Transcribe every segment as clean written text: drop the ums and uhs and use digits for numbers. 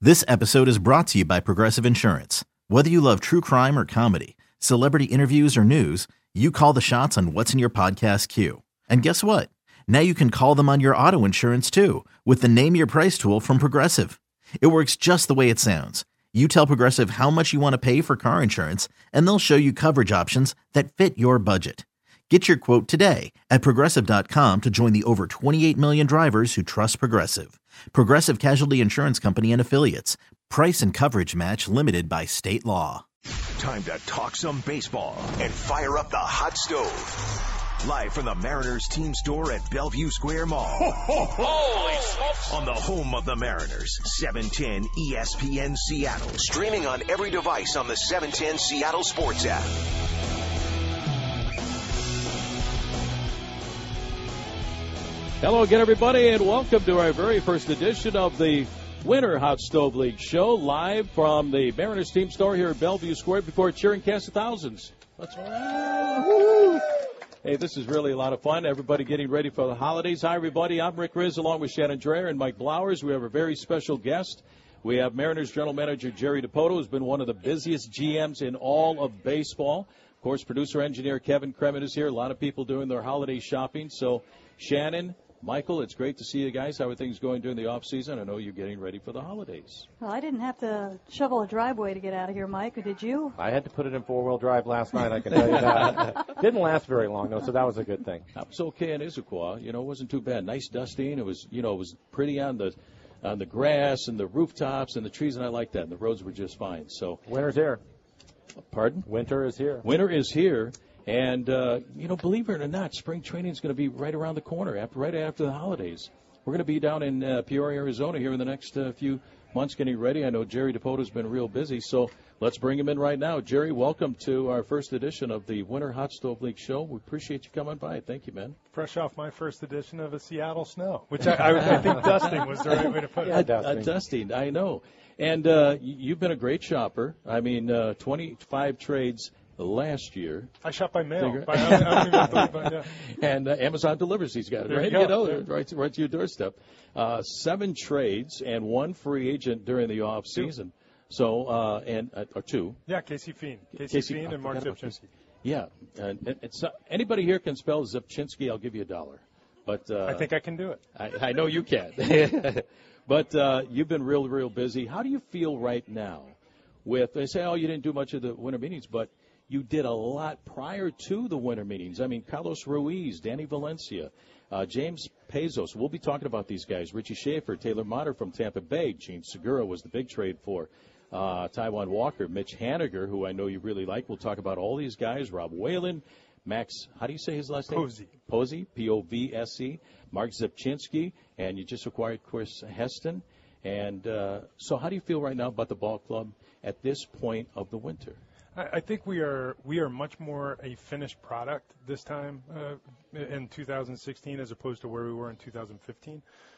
This episode is brought to you by Progressive Insurance. Whether you love true crime or comedy, celebrity interviews or news, you call the shots on what's in your podcast queue. And guess what? Now you can call them on your auto insurance too with the Name Your Price tool from Progressive. It works just the way it sounds. You tell Progressive how much you want to pay for car insurance, and they'll show you coverage options that fit your budget. Get your quote today at Progressive.com to join the over 28 million drivers who trust Progressive. Progressive Casualty Insurance Company and Affiliates. Price and coverage match limited by state law. Time to talk some baseball and fire up the hot stove. Live from the Mariners team store at Bellevue Square Mall. Holy smokes! On the home of the Mariners, 710 ESPN Seattle. Streaming on every device on the 710 Seattle Sports app. Hello again, everybody, and welcome to our very first edition of the Winter Hot Stove League show, live from the Mariners team store here at Bellevue Square before a cheering cast of thousands. Let's go. Hey, this is really a lot of fun. Everybody getting ready for the holidays. Hi, everybody. I'm Rick Riz, along with Shannon Dreher and Mike Blowers. We have a very special guest. We have Mariners General Manager Jerry Dipoto, who's been one of the busiest GMs in all of baseball. Of course, producer-engineer Kevin Kremen is here. A lot of people doing their holiday shopping. So, Shannon, Michael, it's great to see you guys. How are things going during the off season? I know you're getting ready for the holidays. Well, I didn't have to shovel a driveway to get out of here, Mike, or did you? I had to put it in four-wheel drive last night, I can tell you that. Didn't last very long, though, so that was a good thing. That was okay in Issaquah. You know, it wasn't too bad. Nice dusting. It was, it was pretty on the grass and the rooftops and the trees, and I liked that. And the roads were just fine. So Winter's here. Pardon? Winter is here. Winter is here. And, believe it or not, spring training is going to be right around the corner, right after the holidays. We're going to be down in Peoria, Arizona here in the next few months getting ready. I know Jerry Dipoto has been real busy, so let's bring him in right now. Jerry, welcome to our first edition of the Winter Hot Stove League show. We appreciate you coming by. Thank you, man. Fresh off my first edition of a Seattle snow, which I think dusting was the right way to put it. Dusting, I know. And you've been a great shopper. I mean, 25 trades last year. I shop by mail. And Amazon delivers these guys, right? Right to your doorstep. 7 trades and 1 free agent during the off season. So, or 2. Yeah, Casey Fiend. Casey Fiend and Mark Zipchinski. Yeah. And it's anybody here can spell Zipchinski, I'll give you $1. But I think I can do it. I know you can. But you've been real busy. How do you feel right now with, they say, you didn't do much of the winter meetings, but you did a lot prior to the winter meetings. I mean, Carlos Ruiz, Danny Valencia, James Pezos. We'll be talking about these guys. Richie Schaefer, Taylor Motter from Tampa Bay. Gene Segura was the big trade for Taijuan Walker. Mitch Haniger, who I know you really like. We'll talk about all these guys. Rob Whalen, Max, how do you say his last name? Posey, P-O-V-S-E. Mark Zipchinski, and you just acquired Chris Heston. And so how do you feel right now about the ball club at this point of the winter? I think we are much more a finished product this time in 2016 as opposed to where we were in 2015.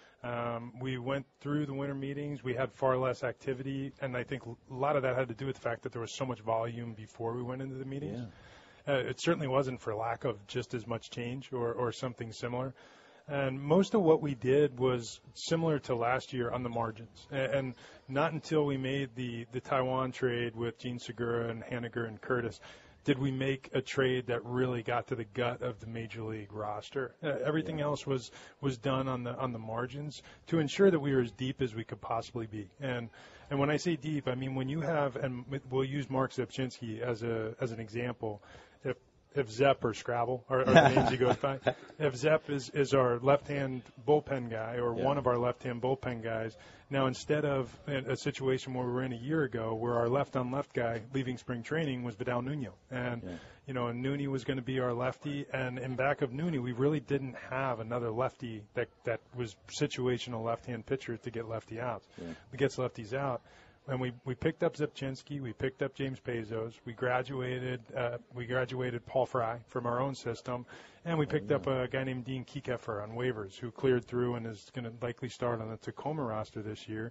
We went through the winter meetings. We had far less activity, and I think a lot of that had to do with the fact that there was so much volume before we went into the meetings. Yeah. It certainly wasn't for lack of just as much change or something similar. And most of what we did was similar to last year on the margins. And not until we made the Taijuan trade with Gene Segura and Haniger and Curtis did we make a trade that really got to the gut of the major league roster. Everything else was done on the margins to ensure that we were as deep as we could possibly be. And when I say deep, I mean when you have, and we'll use Mark Zipchinski as an example. If Zepp or Scrabble are the names he goes by. If Zepp is our left-hand bullpen guy or one of our left-hand bullpen guys, now instead of a situation where we were in a year ago where our left-on-left guy leaving spring training was Vidal Nuno. And, and Nuni was going to be our lefty. And in back of Nuni, we really didn't have another lefty that was situational left-hand pitcher to get lefty outs. That gets lefties out. And we picked up Zipchinski, we picked up James Pezos, we graduated Paul Fry from our own system, and we picked up a guy named Dean Kiekefer on waivers who cleared through and is going to likely start on the Tacoma roster this year.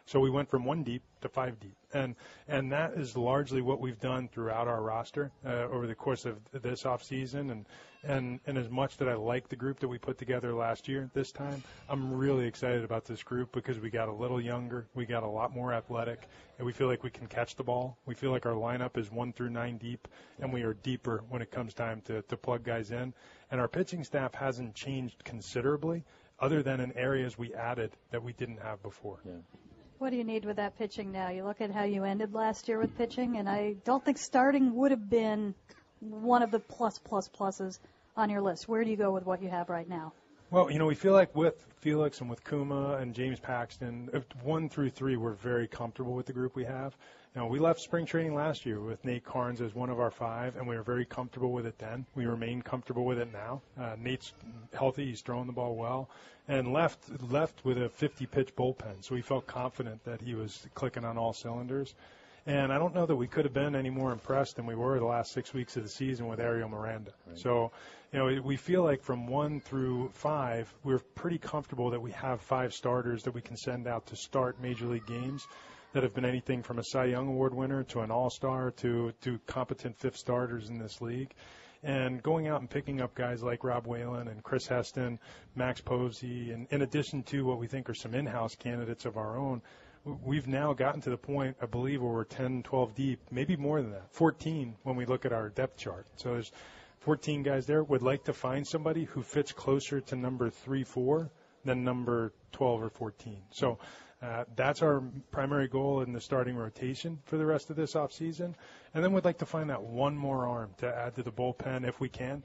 So we went from 1 deep to 5 deep. And that is largely what we've done throughout our roster over the course of this offseason. And as much that I like the group that we put together last year this time, I'm really excited about this group because we got a little younger, we got a lot more athletic, and we feel like we can catch the ball. We feel like our lineup is 1 through 9 deep, and we are deeper when it comes time to plug guys in. And our pitching staff hasn't changed considerably other than in areas we added that we didn't have before. Yeah. What do you need with that pitching now? You look at how you ended last year with pitching, and I don't think starting would have been one of the pluses on your list. Where do you go with what you have right now? Well, we feel like with Felix and with Kuma and James Paxton, 1 through 3, we're very comfortable with the group we have. We left spring training last year with Nate Carnes as one of our 5, and we were very comfortable with it then. We remain comfortable with it now. Nate's healthy. He's throwing the ball well. And left with a 50-pitch bullpen, so we felt confident that he was clicking on all cylinders. And I don't know that we could have been any more impressed than we were the last 6 weeks of the season with Ariel Miranda. Right. So, we feel like from 1 through 5, we're pretty comfortable that we have 5 starters that we can send out to start Major League games that have been anything from a Cy Young Award winner to an all-star to competent 5th starters in this league. And going out and picking up guys like Rob Whalen and Chris Heston, Max Posey, and in addition to what we think are some in-house candidates of our own, we've now gotten to the point, I believe, where we're 10, 12 deep, maybe more than that, 14 when we look at our depth chart. So there's 14 guys there. Would like to find somebody who fits closer to number 3, 4 than number 12 or 14. So that's our primary goal in the starting rotation for the rest of this offseason. And then we'd like to find that one more arm to add to the bullpen if we can.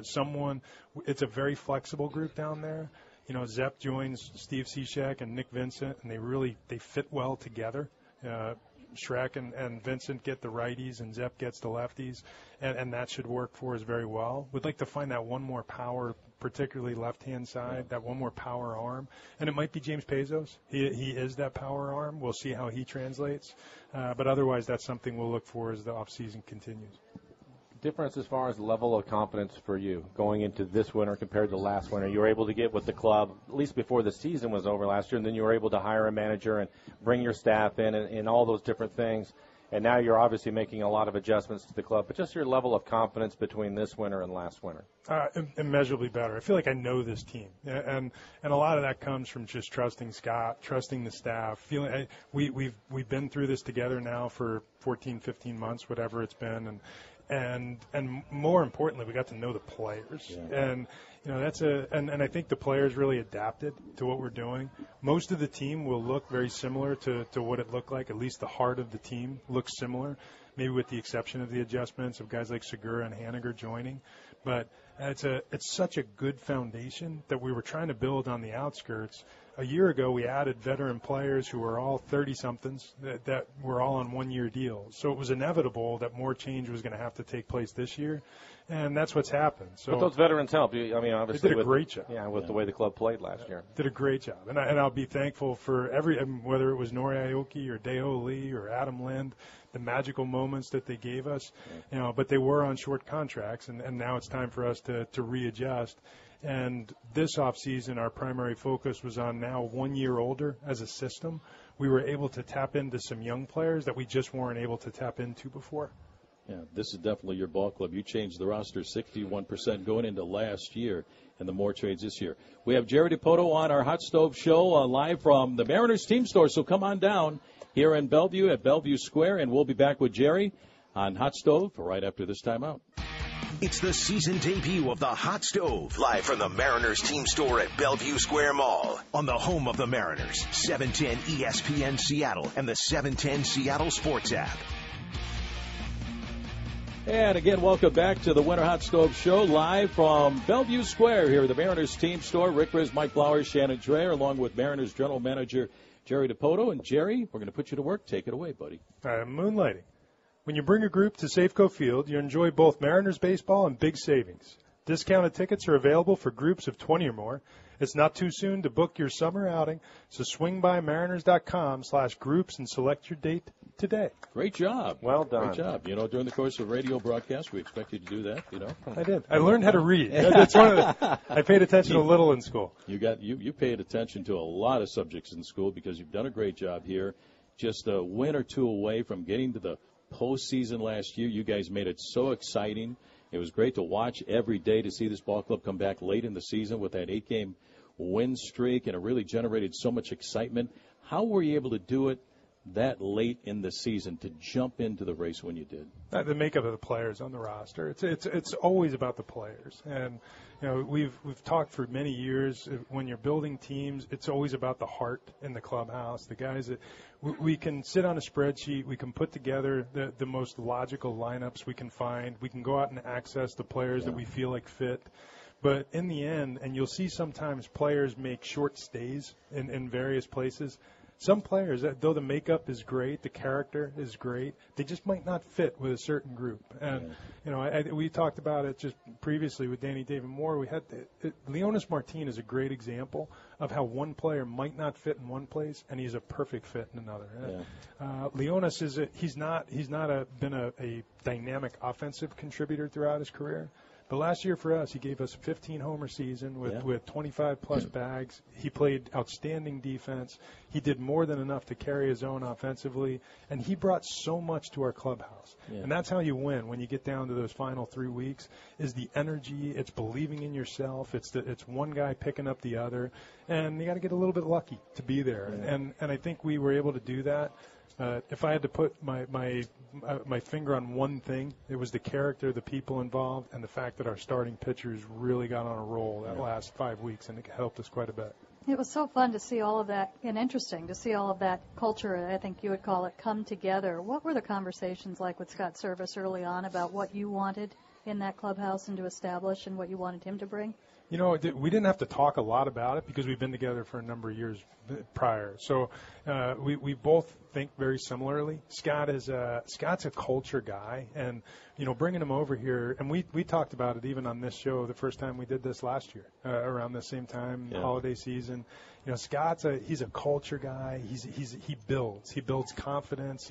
It's a very flexible group down there. Zepp joins Steve Cishek and Nick Vincent, and they fit well together. Shrek and Vincent get the righties, and Zepp gets the lefties, and that should work for us very well. We'd like to find that one more power, particularly left-hand side, that one more power arm, and it might be James Pezos. He is that power arm. We'll see how he translates, but otherwise that's something we'll look for as the offseason continues. Difference as far as level of confidence for you going into this winter compared to last winter? You were able to get with the club, at least before the season was over last year, and then you were able to hire a manager and bring your staff in and all those different things. And now you're obviously making a lot of adjustments to the club. But just your level of confidence between this winter and last winter? Immeasurably better. I feel like I know this team. And a lot of that comes from just trusting Scott, trusting the staff. Feeling we've been through this together now for 14, 15 months, whatever it's been. And more importantly, we got to know the players. Yeah. And and I think the players really adapted to what we're doing. Most of the team will look very similar to what it looked like. At least the heart of the team looks similar, maybe with the exception of the adjustments of guys like Segura and Haniger joining. But it's such a good foundation that we were trying to build on the outskirts. A year ago, we added veteran players who were all 30-somethings that were all on one-year deals. So it was inevitable that more change was going to have to take place this year, and that's what's happened. So, but those veterans help. I mean, obviously, they did a great job. Yeah, with the way the club played last year. Did a great job, and I'll be thankful for whether it was Nori Aoki or Deo Lee or Adam Lind, the magical moments that they gave us. But they were on short contracts, and now it's time for us to readjust. And this offseason, our primary focus was on now 1 year older as a system. We were able to tap into some young players that we just weren't able to tap into before. Yeah, this is definitely your ball club. You changed the roster 61% going into last year, and the more trades this year. We have Jerry Dipoto on our Hot Stove Show live from the Mariners team store, so come on down here in Bellevue at Bellevue Square, and we'll be back with Jerry on Hot Stove right after this timeout. It's the season debut of the Hot Stove, live from the Mariners team store at Bellevue Square Mall, on the home of the Mariners, 710 ESPN Seattle and the 710 Seattle Sports app. And again, welcome back to the Winter Hot Stove Show, live from Bellevue Square here at the Mariners team store. Rick Riz, Mike Flowers, Shannon Dreher, along with Mariners General Manager Jerry Dipoto. And Jerry, we're going to put you to work. Take it away, buddy. Moonlighting. When you bring a group to Safeco Field, you enjoy both Mariners baseball and big savings. Discounted tickets are available for groups of 20 or more. It's not too soon to book your summer outing, so swing by mariners.com/groups and select your date today. Great job. Well done. Great job. During the course of radio broadcast, we expect you to do that. I did. I learned how to read. That's one of the. I paid attention a little in school. You paid attention to a lot of subjects in school because you've done a great job here. Just a win or two away from getting to the postseason last year. You guys made it so exciting. It was great to watch every day to see this ball club come back late in the season with that 8-game win streak, and it really generated so much excitement. How were you able to do it that late in the season to jump into the race when you did? The makeup of the players on the roster. It's always about the players, and we've talked for many years. When you're building teams, it's always about the heart in the clubhouse. The guys that we can sit on a spreadsheet, we can put together the most logical lineups we can find. We can go out and access the players that we feel like fit. But in the end, and you'll see sometimes players make short stays in various places. Some players, though the makeup is great, the character is great, they just might not fit with a certain group. And, we talked about it just previously with Danny David Moore. We had Leonys Martin is a great example of how one player might not fit in one place, and he's a perfect fit in another. Yeah. Leonys he's not been a dynamic offensive contributor throughout his career. But last year for us, he gave us a 15-homer season with 25-plus bags. He played outstanding defense. He did more than enough to carry his own offensively, and he brought so much to our clubhouse. Yeah. And that's how you win when you get down to those final 3 weeks, is the energy. It's believing in yourself. It's one guy picking up the other, and you got to get a little bit lucky to be there. Yeah. And I think we were able to do that. If I had to put my finger on one thing, it was the character, the people involved, and the fact that our starting pitchers really got on a roll that last 5 weeks, and it helped us quite a bit. It was so fun to see all of that, and interesting to see all of that culture, I think you would call it, come together. What were the conversations like with Scott Service early on about what you wanted in that clubhouse and to establish and what you wanted him to bring? We didn't have to talk a lot about it because we've been together for a number of years prior. So we both think very similarly. Scott's a culture guy, and bringing him over here, and we talked about it even on this show the first time we did this last year around the same time, holiday season. Scott's he's a culture guy. He builds confidence.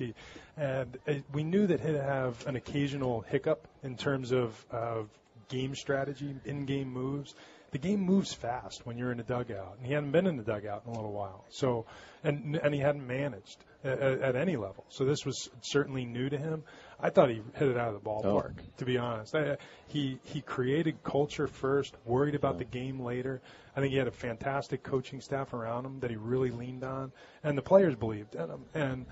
We knew that he'd have an occasional hiccup in terms of game strategy, in-game moves. The game moves fast when you're in a dugout, and he hadn't been in the dugout in a little while. So, and he hadn't managed at any level. So this was certainly new to him. I thought he hit it out of the ballpark, to be honest. He created culture first, worried about the game later. I think he had a fantastic coaching staff around him that he really leaned on, and the players believed in him. And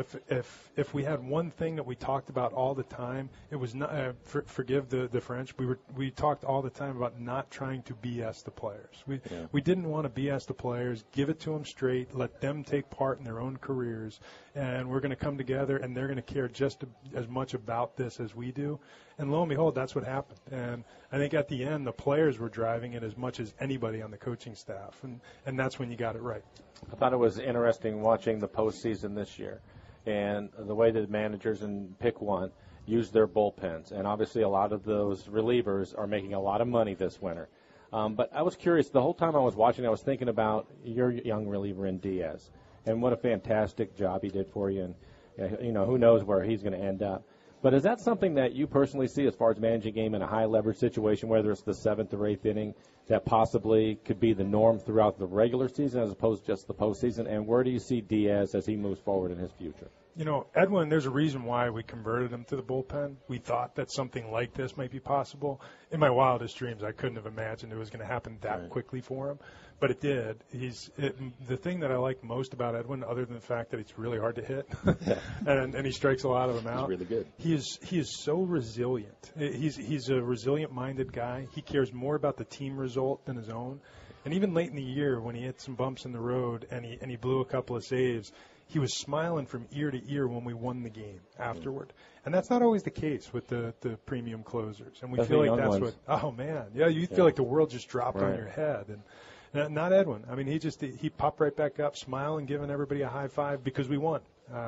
if we had one thing that we talked about all the time, it was not. Forgive the French. We talked all the time about not trying to BS the players. We didn't want to BS the players. Give it to them straight. Let them take part in their own careers, and we're going to come together, and they're going to care just as much about this as we do. And lo and behold, that's what happened. And I think at the end, the players were driving it as much as anybody on the coaching staff, and that's when you got it right. I thought it was interesting watching the postseason this year and the way that managers in Pick 1 use their bullpens. And obviously a lot of those relievers are making a lot of money this winter. But I was curious, the whole time I was watching, I was thinking about your young reliever in Diaz and what a fantastic job he did for you. And, who knows where he's going to end up. But is that something that you personally see as far as managing a game in a high-leverage situation, whether it's the 7th or 8th inning, that possibly could be the norm throughout the regular season as opposed to just the postseason? And where do you see Diaz as he moves forward in his future? Edwin, there's a reason why we converted him to the bullpen. We thought that something like this might be possible. In my wildest dreams, I couldn't have imagined it was going to happen that quickly for him. But it did. The thing that I like most about Edwin, other than the fact that it's really hard to hit, and he strikes a lot of them out. He's really good. He is so resilient. He's a resilient-minded guy. He cares more about the team result than his own. And even late in the year, when he hit some bumps in the road and he blew a couple of saves, he was smiling from ear to ear when we won the game afterward. And that's not always the case with the premium closers. And we feel like that's what, oh, man. Yeah, you feel like the world just dropped on your head. And not Edwin. I mean, he popped right back up, smiling, giving everybody a high five because we won.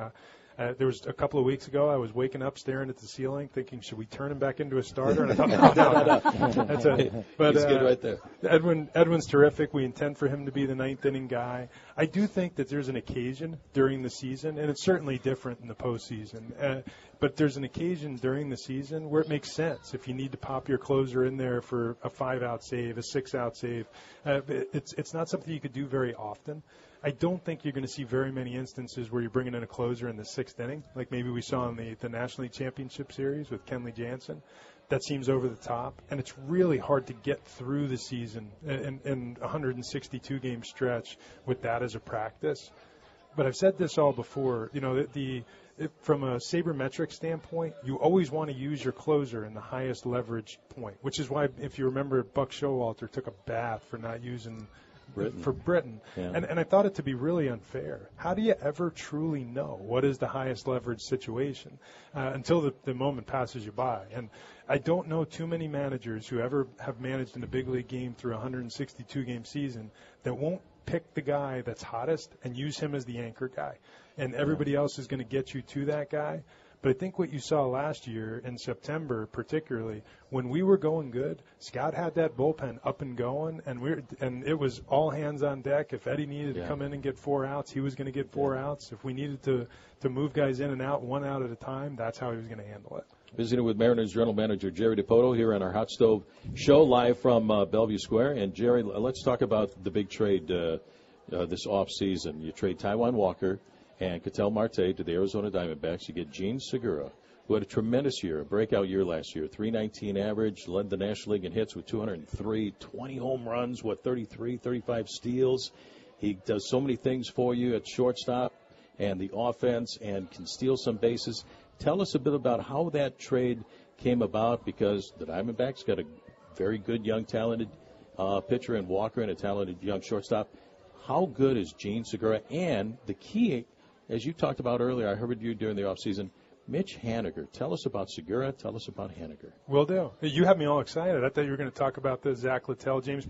There was a couple of weeks ago, I was waking up staring at the ceiling thinking, should we turn him back into a starter? And I thought, That's it. But, he's good right there. Edwin's terrific. We intend for him to be the ninth inning guy. I do think that there's an occasion during the season, and it's certainly different in the postseason, but there's an occasion during the season where it makes sense. If you need to pop your closer in there for a 5-out save, a 6-out save, it's not something you could do very often. I don't think you're going to see very many instances where you're bringing in a closer in the 6th inning, like maybe we saw in the National League Championship Series with Kenley Jansen. That seems over the top, and it's really hard to get through the season in a 162-game stretch with that as a practice. But I've said this all before, from a sabermetric standpoint, you always want to use your closer in the highest leverage point, which is why, if you remember, Buck Showalter took a bath for not using Britton. Yeah. And I thought it to be really unfair. How do you ever truly know what is the highest leverage situation until the moment passes you by? And I don't know too many managers who ever have managed in a big league game through a 162-game season that won't pick the guy that's hottest and use him as the anchor guy. And everybody else is going to get you to that guy. But I think what you saw last year in September, particularly when we were going good, Scott had that bullpen up and going, and it was all hands on deck. If Eddie needed to come in and get 4 outs, he was going to get 4 outs. If we needed to move guys in and out 1 out at a time, that's how he was going to handle it. Visiting with Mariners General Manager Jerry Dipoto here on our Hot Stove Show live from Bellevue Square. And Jerry, let's talk about the big trade this offseason. You trade Taijuan Walker and Ketel Marte to the Arizona Diamondbacks. You get Jean Segura, who had a tremendous year, a breakout year last year, 319 average, led the National League in hits with 203, 20 home runs, 33, 35 steals. He does so many things for you at shortstop and the offense and can steal some bases. Tell us a bit about how that trade came about, because the Diamondbacks got a very good, young, talented pitcher in Walker and a talented young shortstop. How good is Jean Segura? And the key, as you talked about earlier, I heard you during the offseason, Mitch Haniger. Tell us about Segura. Tell us about Haniger. Will do. You have me all excited. I thought you were going to talk about the Zach Littell, James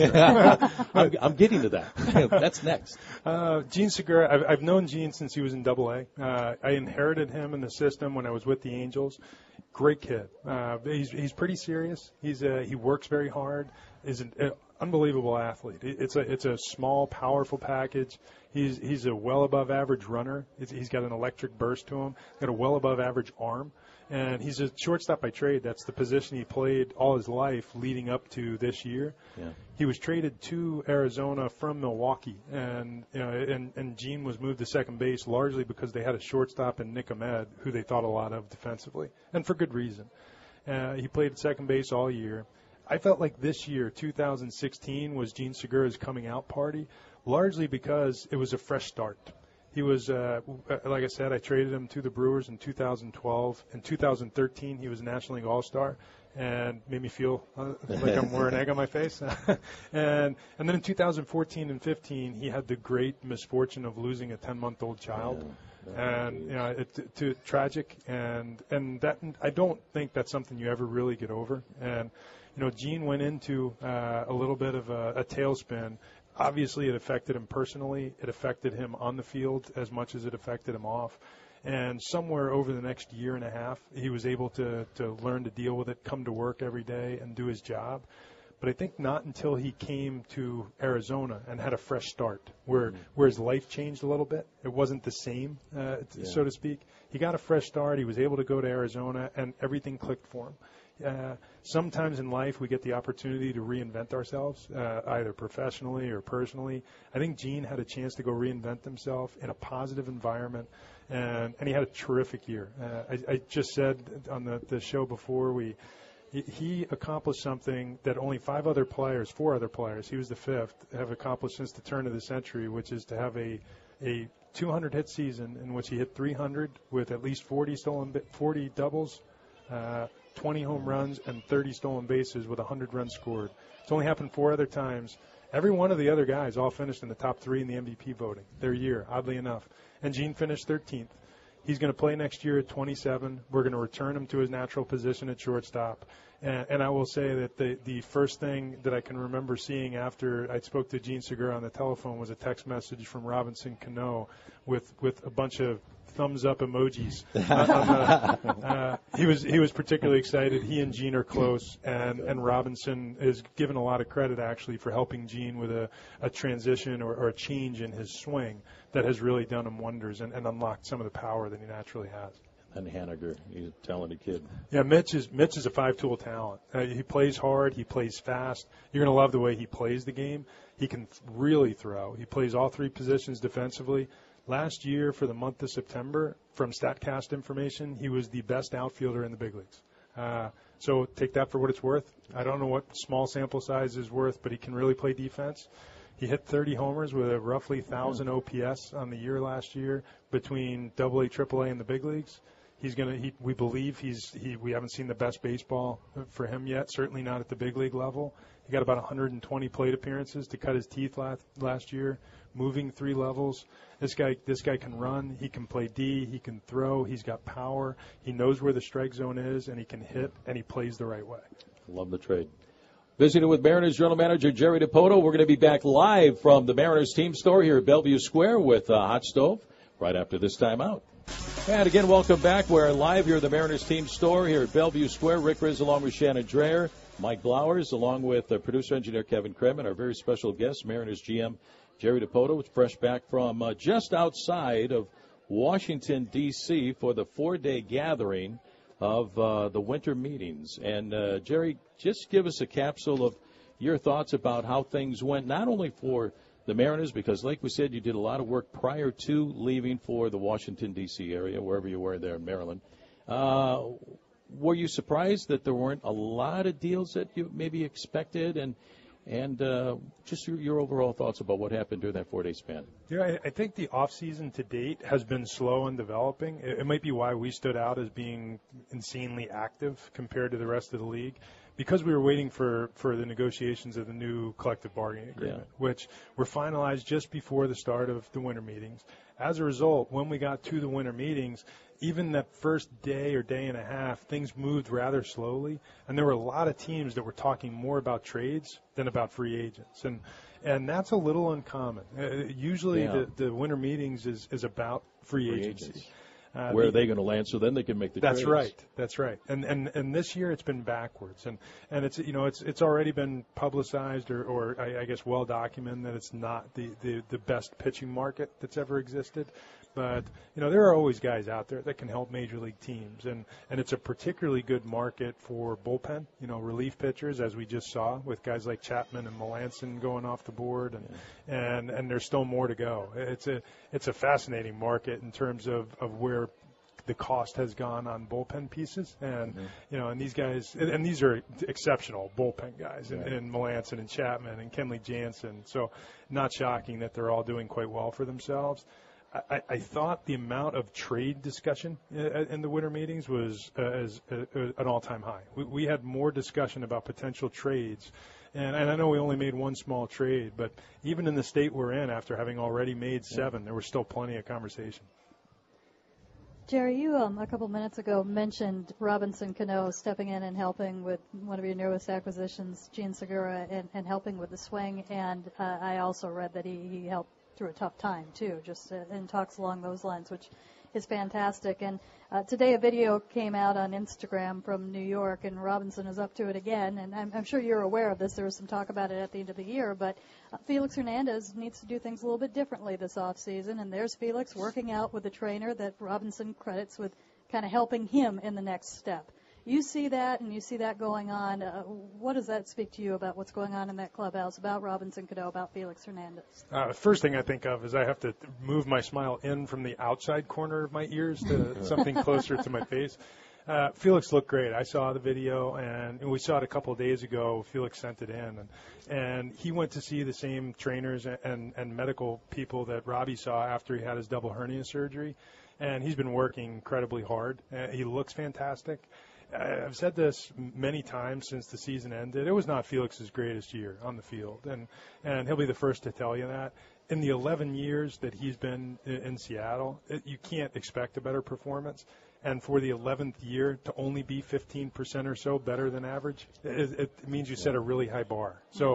Pazos. I'm getting to that. That's next. Jean Segura, I've known Jean since he was in AA. I inherited him in the system when I was with the Angels. Great kid. He's pretty serious. He works very hard. Is an unbelievable athlete. It's a small, powerful package. He's a well above average runner. He's got an electric burst to him. Got a well above average arm, and he's a shortstop by trade. That's the position he played all his life leading up to this year. Yeah. He was traded to Arizona from Milwaukee, and Jean was moved to second base largely because they had a shortstop in Nick Ahmed, who they thought a lot of defensively, and for good reason. He played at second base all year. I felt like this year, 2016, was Jean Segura's coming out party, largely because it was a fresh start. He was, like I said, I traded him to the Brewers in 2012. In 2013, he was National League All-Star and made me feel like I'm wearing egg on my face. and then in 2014 and 15, he had the great misfortune of losing a 10-month-old child. And it's tragic, and that I don't think that's something you ever really get over. And Jean went into a little bit of a tailspin. Obviously, it affected him personally. It affected him on the field as much as it affected him off. And somewhere over the next year and a half, he was able to learn to deal with it, come to work every day, and do his job. But I think not until he came to Arizona and had a fresh start, where his life changed a little bit. It wasn't the same, so to speak. He got a fresh start. He was able to go to Arizona, and everything clicked for him. Sometimes in life we get the opportunity to reinvent ourselves, either professionally or personally. I think Jean had a chance to go reinvent himself in a positive environment, and he had a terrific year. I just said on the show before, he accomplished something that only 4 other players, he was the 5th, have accomplished since the turn of the century, which is to have a 200-hit season in which he hit 300 with at least 40 doubles, 20 home runs, and 30 stolen bases with 100 runs scored. It's only happened 4 other times. Every one of the other guys all finished in the top 3 in the MVP voting their year, oddly enough. And Jean finished 13th. He's going to play next year at 27. We're going to return him to his natural position at shortstop. And I will say that the first thing that I can remember seeing after I spoke to Jean Segura on the telephone was a text message from Robinson Cano with a bunch of thumbs up emojis. He was particularly excited. He and Gene are close, and Robinson is given a lot of credit actually for helping Gene with a transition or a change in his swing that has really done him wonders and unlocked some of the power that he naturally has. And Haniger, he's a talented kid. Yeah, Mitch is a five-tool talent. He plays hard. He plays fast. You're going to love the way he plays the game. He can really throw. He plays all three positions defensively. Last year, for the month of September, from StatCast information, he was the best outfielder in the big leagues. So take that for what it's worth. I don't know what small sample size is worth, but he can really play defense. He hit 30 homers with a roughly 1,000 OPS on the year last year between AA, AAA, and the big leagues. We believe we haven't seen the best baseball for him yet, certainly not at the big league level. He got about 120 plate appearances to cut his teeth last year, moving 3 levels. This guy can run, he can play D, he can throw, he's got power, he knows where the strike zone is, and he can hit, and he plays the right way. Love the trade. Visiting with Mariners General Manager Jerry Dipoto. We're going to be back live from the Mariners team store here at Bellevue Square with Hot Stove right after this timeout. And again, welcome back. We're live here at the Mariners team store here at Bellevue Square. Rick Riz along with Shannon Dreher, Mike Blowers along with producer engineer Kevin Krim, and our very special guest, Mariners GM Jerry Dipoto, fresh back from just outside of Washington, D.C. for the 4-day gathering of the winter meetings. And, Jerry, just give us a capsule of your thoughts about how things went, not only for the Mariners, because like we said, you did a lot of work prior to leaving for the Washington, D.C. area, wherever you were there in Maryland. Were you surprised that there weren't a lot of deals that you maybe expected? And just your overall thoughts about what happened during that 4-day span. Yeah, I think the offseason to date has been slow in developing. It might be why we stood out as being insanely active compared to the rest of the league, because we were waiting for the negotiations of the new collective bargaining agreement, which were finalized just before the start of the winter meetings. As a result, when we got to the winter meetings, even that first day or day and a half, things moved rather slowly, and there were a lot of teams that were talking more about trades than about free agents, and that's a little uncommon. Usually the winter meetings is about free agency. Where are they going to land so then they can make the trades? That's right. And this year it's been backwards. And it's already been publicized or I guess well documented that it's not the best pitching market that's ever existed. But, there are always guys out there that can help major league teams. And it's a particularly good market for bullpen, relief pitchers, as we just saw with guys like Chapman and Melanson going off the board. And there's still more to go. It's a fascinating market in terms of where the cost has gone on bullpen pieces. And, and these guys, and these are exceptional bullpen guys, and Melanson and Chapman and Kenley Jansen. So not shocking that they're all doing quite well for themselves. I thought the amount of trade discussion in the winter meetings was an all-time high. We had more discussion about potential trades, and I know we only made one small trade, but even in the state we're in, after having already made 7, there was still plenty of conversation. Jerry, you a couple minutes ago mentioned Robinson Cano stepping in and helping with one of your newest acquisitions, Jean Segura, and helping with the swing, and I also read that he helped through a tough time, too, just in talks along those lines, which is fantastic. And today a video came out on Instagram from New York, and Robinson is up to it again. And I'm sure you're aware of this. There was some talk about it at the end of the year. But Felix Hernandez needs to do things a little bit differently this offseason. And there's Felix working out with a trainer that Robinson credits with kind of helping him in the next step. You see that, and you see that going on. What does that speak to you about what's going on in that clubhouse, about Robinson Cano, about Felix Hernandez? First thing I think of is I have to move my smile in from the outside corner of my ears to something closer to my face. Felix looked great. I saw the video, and we saw it a couple of days ago. Felix sent it in, and he went to see the same trainers and medical people that Robbie saw after he had his double hernia surgery, and he's been working incredibly hard. He looks fantastic. I've said this many times since the season ended. It was not Felix's greatest year on the field, and he'll be the first to tell you that. In the 11 years that he's been in Seattle, you can't expect a better performance. And for the 11th year to only be 15% or so better than average, it means you set a really high bar. So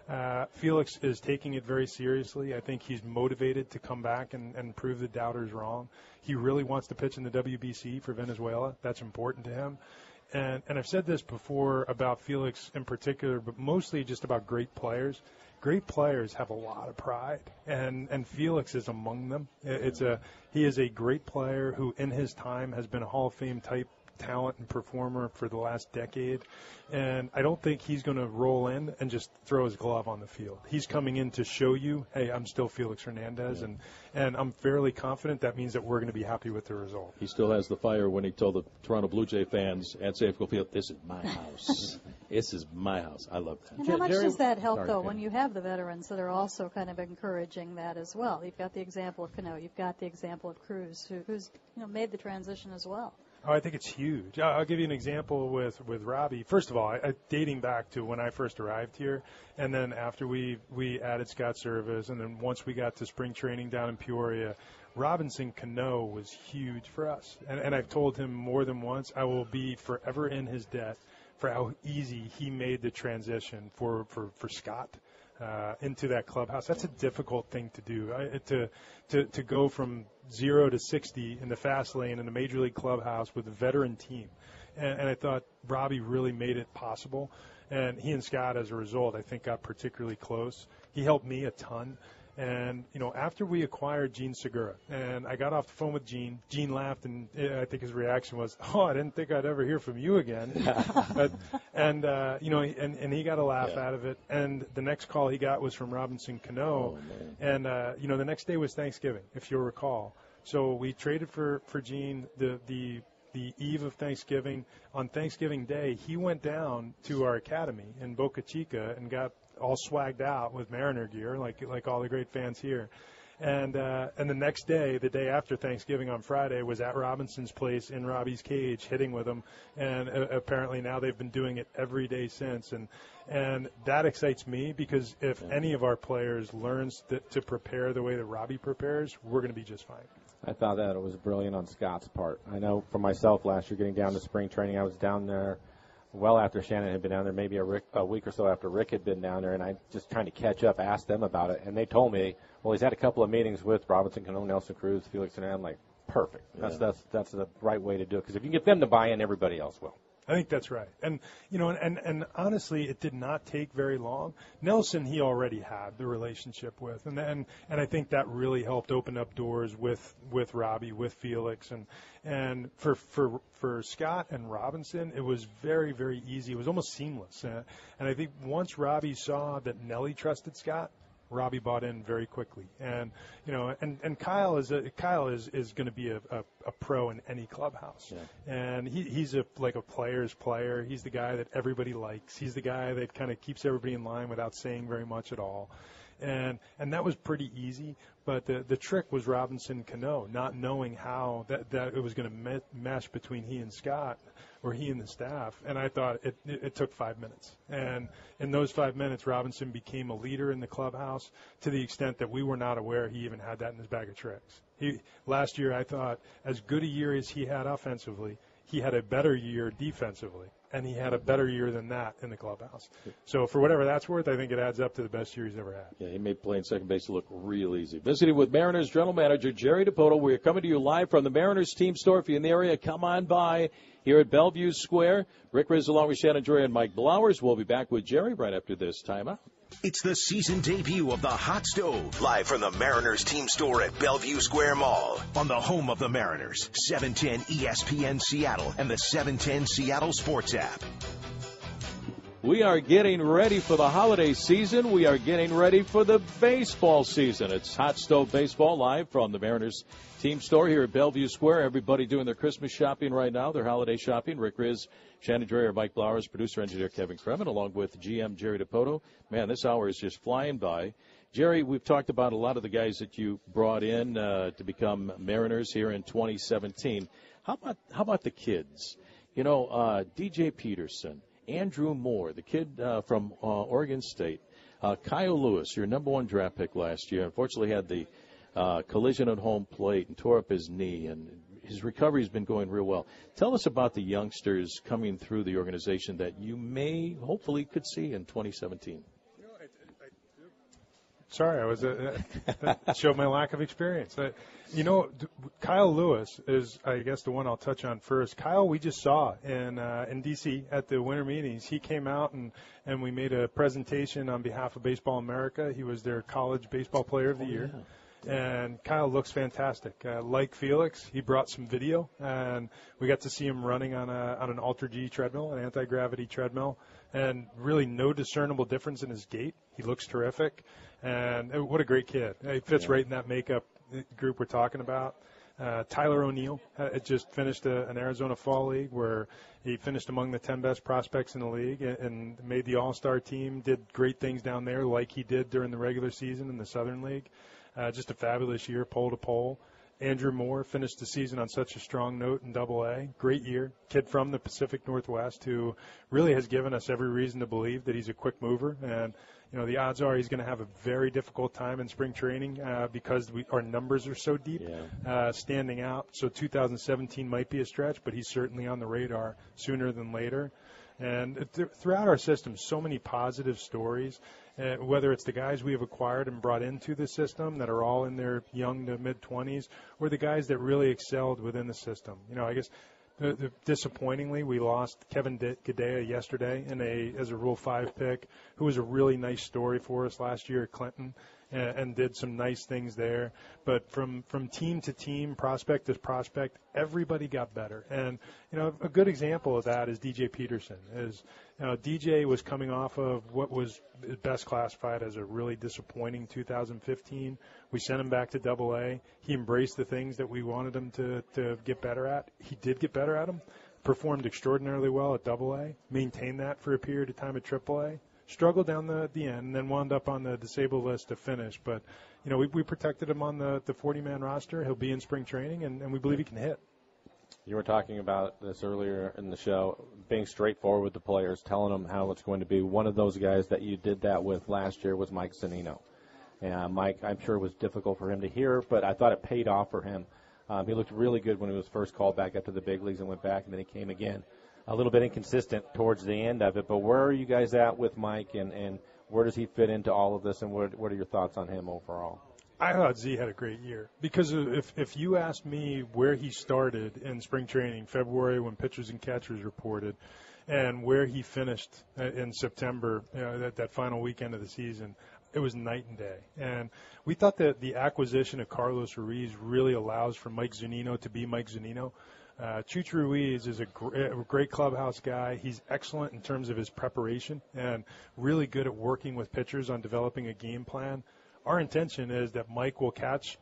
Felix is taking it very seriously. I think he's motivated to come back and prove the doubters wrong. He really wants to pitch in the WBC for Venezuela. That's important to him. And I've said this before about Felix in particular, but mostly just about great players. Great players have a lot of pride, and Felix is among them. He is a great player who, in his time, has been a Hall of Fame type talent and performer for the last decade, and I don't think he's going to roll in and just throw his glove on the field. He's coming in to show you, hey, I'm still Felix Hernandez, and I'm fairly confident that means that we're going to be happy with the result. He still has the fire when he told the Toronto Blue Jay fans at Safeco Field, "This is my house. This is my house." I love that. And how much does that help, though, when you have the veterans that are also kind of encouraging that as well? You've got the example of Cano. You've got the example of Cruz, who's made the transition as well. Oh, I think it's huge. I'll give you an example with Robbie. First of all, dating back to when I first arrived here, and then after we added Scott Service, and then once we got to spring training down in Peoria, Robinson Cano was huge for us. And I've told him more than once, I will be forever in his debt for how easy he made the transition for Scott into that clubhouse. That's a difficult thing to do. To go from 0 to 60 in the fast lane in a major league clubhouse with a veteran team. And I thought Robbie really made it possible. And he and Scott, as a result, I think got particularly close. He helped me a ton. And, after we acquired Gene Segura, and I got off the phone with Gene laughed, and I think his reaction was, "Oh, I didn't think I'd ever hear from you again." and he got a laugh out of it. And the next call he got was from Robinson Cano. And, the next day was Thanksgiving, if you'll recall. So we traded for Gene the eve of Thanksgiving. On Thanksgiving Day, he went down to our academy in Boca Chica and got all swagged out with Mariner gear, like all the great fans here. And the next day, the day after Thanksgiving on Friday, was at Robinson's place in Robbie's cage, hitting with him. And apparently now they've been doing it every day since. And that excites me because if any of our players learns to prepare the way that Robbie prepares, we're going to be just fine. I thought that it was brilliant on Scott's part. I know for myself last year, getting down to spring training, I was down there well after Shannon had been down there, maybe a week or so after Rick had been down there, and I just trying to catch up, asked them about it, and they told me, well, he's had a couple of meetings with Robinson Cano, Nelson Cruz, Felix, and I'm like, perfect. That's the right way to do it, because if you can get them to buy in, everybody else will. I think that's right. And, and honestly, it did not take very long. Nelson, he already had the relationship with. And I think that really helped open up doors with Robbie, with Felix. And for Scott and Robinson, it was very, very easy. It was almost seamless. And I think once Robbie saw that Nelly trusted Scott, Robbie bought in very quickly. And, and Kyle is going to be a pro in any clubhouse. Yeah. And he's a player's player. He's the guy that everybody likes. He's the guy that kind of keeps everybody in line without saying very much at all. And that was pretty easy. But the trick was Robinson Cano, not knowing how that it was going to mesh between he and Scott or he and the staff. And I thought it took 5 minutes. And in those 5 minutes, Robinson became a leader in the clubhouse to the extent that we were not aware he even had that in his bag of tricks. Last year, I thought, as good a year as he had offensively, he had a better year defensively. And he had a better year than that in the clubhouse. So for whatever that's worth, I think it adds up to the best year he's ever had. Yeah, he made playing second base look real easy. Visiting with Mariners General Manager Jerry Dipoto. We're coming to you live from the Mariners team store. If you're in the area, come on by here at Bellevue Square. Rick Riz along with Shannon Joy and Mike Blowers. We'll be back with Jerry right after this timeout. It's the season debut of the Hot Stove, live from the Mariners team store at Bellevue Square Mall, on the home of the Mariners, 710 ESPN Seattle and the 710 Seattle Sports app. We are getting ready for the holiday season. We are getting ready for the baseball season. It's Hot Stove Baseball live from the Mariners team store here at Bellevue Square. Everybody doing their Christmas shopping right now, their holiday shopping. Rick Riz, Shannon Dreyer, Mike Blowers, producer, engineer Kevin Kremen, along with GM Jerry Dipoto. Man, this hour is just flying by. Jerry, we've talked about a lot of the guys that you brought in to become Mariners here in 2017. How about the kids? DJ Peterson, Andrew Moore, the kid from Oregon State, Kyle Lewis, your number one draft pick last year, unfortunately had the collision at home plate and tore up his knee, and his recovery has been going real well. Tell us about the youngsters coming through the organization that you hopefully could see in 2017. I Sorry, that showed my lack of experience. Kyle Lewis is, I guess, the one I'll touch on first. Kyle, we just saw in D.C. at the winter meetings. He came out and we made a presentation on behalf of Baseball America. He was their college baseball player of the year. Yeah. And Kyle looks fantastic. Like Felix, he brought some video, and we got to see him running on an Ultra G treadmill, an anti-gravity treadmill, and really no discernible difference in his gait. He looks terrific, and what a great kid. He fits right in that makeup group we're talking about. Tyler O'Neill had just finished an Arizona Fall League where he finished among the 10 best prospects in the league and made the All-Star team, did great things down there like he did during the regular season in the Southern League. Just a fabulous year, pole to pole. Andrew Moore finished the season on such a strong note in Double-A. Great year. Kid from the Pacific Northwest who really has given us every reason to believe that he's a quick mover. And, the odds are he's going to have a very difficult time in spring training because our numbers are so deep, standing out. So 2017 might be a stretch, but he's certainly on the radar sooner than later. And throughout our system, so many positive stories, whether it's the guys we have acquired and brought into the system that are all in their young to mid-20s, or the guys that really excelled within the system. I guess disappointingly, we lost Kevin Gadea yesterday as a Rule 5 pick, who was a really nice story for us last year at Clinton. And did some nice things there. But from team to team, prospect to prospect, everybody got better. And, a good example of that is DJ Peterson. DJ was coming off of what was best classified as a really disappointing 2015. We sent him back to Double-A. He embraced the things that we wanted him to get better at. He did get better at them, performed extraordinarily well at Double-A, maintained that for a period of time at Triple-A. Struggled down the end and then wound up on the disabled list to finish. But, we protected him on the 40-man roster. He'll be in spring training, and we believe he can hit. You were talking about this earlier in the show, being straightforward with the players, telling them how it's going to be. One of those guys that you did that with last year was Mike Zunino. And Mike, I'm sure it was difficult for him to hear, but I thought it paid off for him. He looked really good when he was first called back up to the big leagues and went back, and then he came again. A little bit inconsistent towards the end of it, but where are you guys at with Mike, and where does he fit into all of this, and what are your thoughts on him overall? I thought Z had a great year because if you asked me where he started in spring training, February when pitchers and catchers reported, and where he finished in September, that final weekend of the season, it was night and day. And we thought that the acquisition of Carlos Ruiz really allows for Mike Zunino to be Mike Zunino. Chuch Ruiz is a great clubhouse guy. He's excellent in terms of his preparation and really good at working with pitchers on developing a game plan. Our intention is that Mike will catch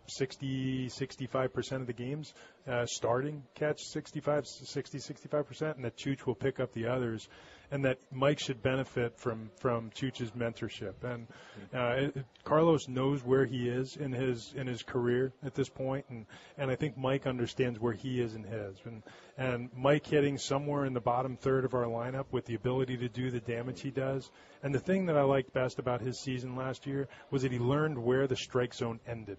65% of the games, starting catch 65%, and that Chuch will pick up the others, and that Mike should benefit from Chuch's mentorship. And Carlos knows where he is in his career at this point, and I think Mike understands where he is in his. And Mike hitting somewhere in the bottom third of our lineup with the ability to do the damage he does. And the thing that I liked best about his season last year was that he learned where the strike zone ended.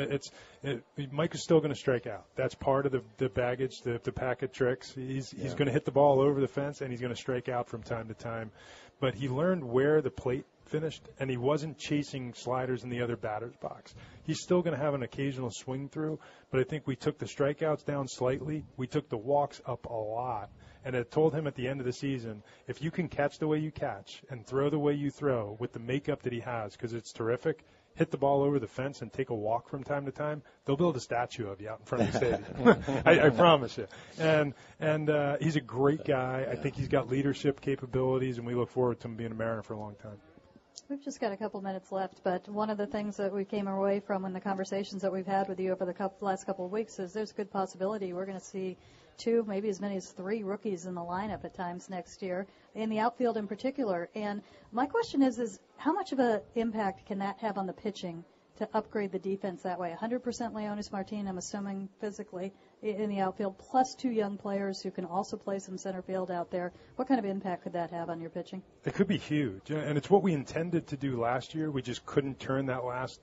Mike is still going to strike out. That's part of the baggage, the packet tricks. He's going to hit the ball over the fence, and he's going to strike out from time to time. But he learned where the plate finished, and he wasn't chasing sliders in the other batter's box. He's still going to have an occasional swing through, but I think we took the strikeouts down slightly. We took the walks up a lot. And it told him at the end of the season, if you can catch the way you catch and throw the way you throw with the makeup that he has, because it's terrific, hit the ball over the fence and take a walk from time to time, they'll build a statue of you out in front of the stadium. I promise you. And he's a great guy. I think he's got leadership capabilities, and we look forward to him being a Mariner for a long time. We've just got a couple minutes left, but one of the things that we came away from in the conversations that we've had with you over the last couple of weeks is there's a good possibility we're going to see 2, maybe as many as 3 rookies in the lineup at times next year, in the outfield in particular. And my question is how much of an impact can that have on the pitching to upgrade the defense that way? 100% Leonis Martin, I'm assuming, physically in the outfield, plus 2 young players who can also play some center field out there. What kind of impact could that have on your pitching? It could be huge, and it's what we intended to do last year. We just couldn't turn that last,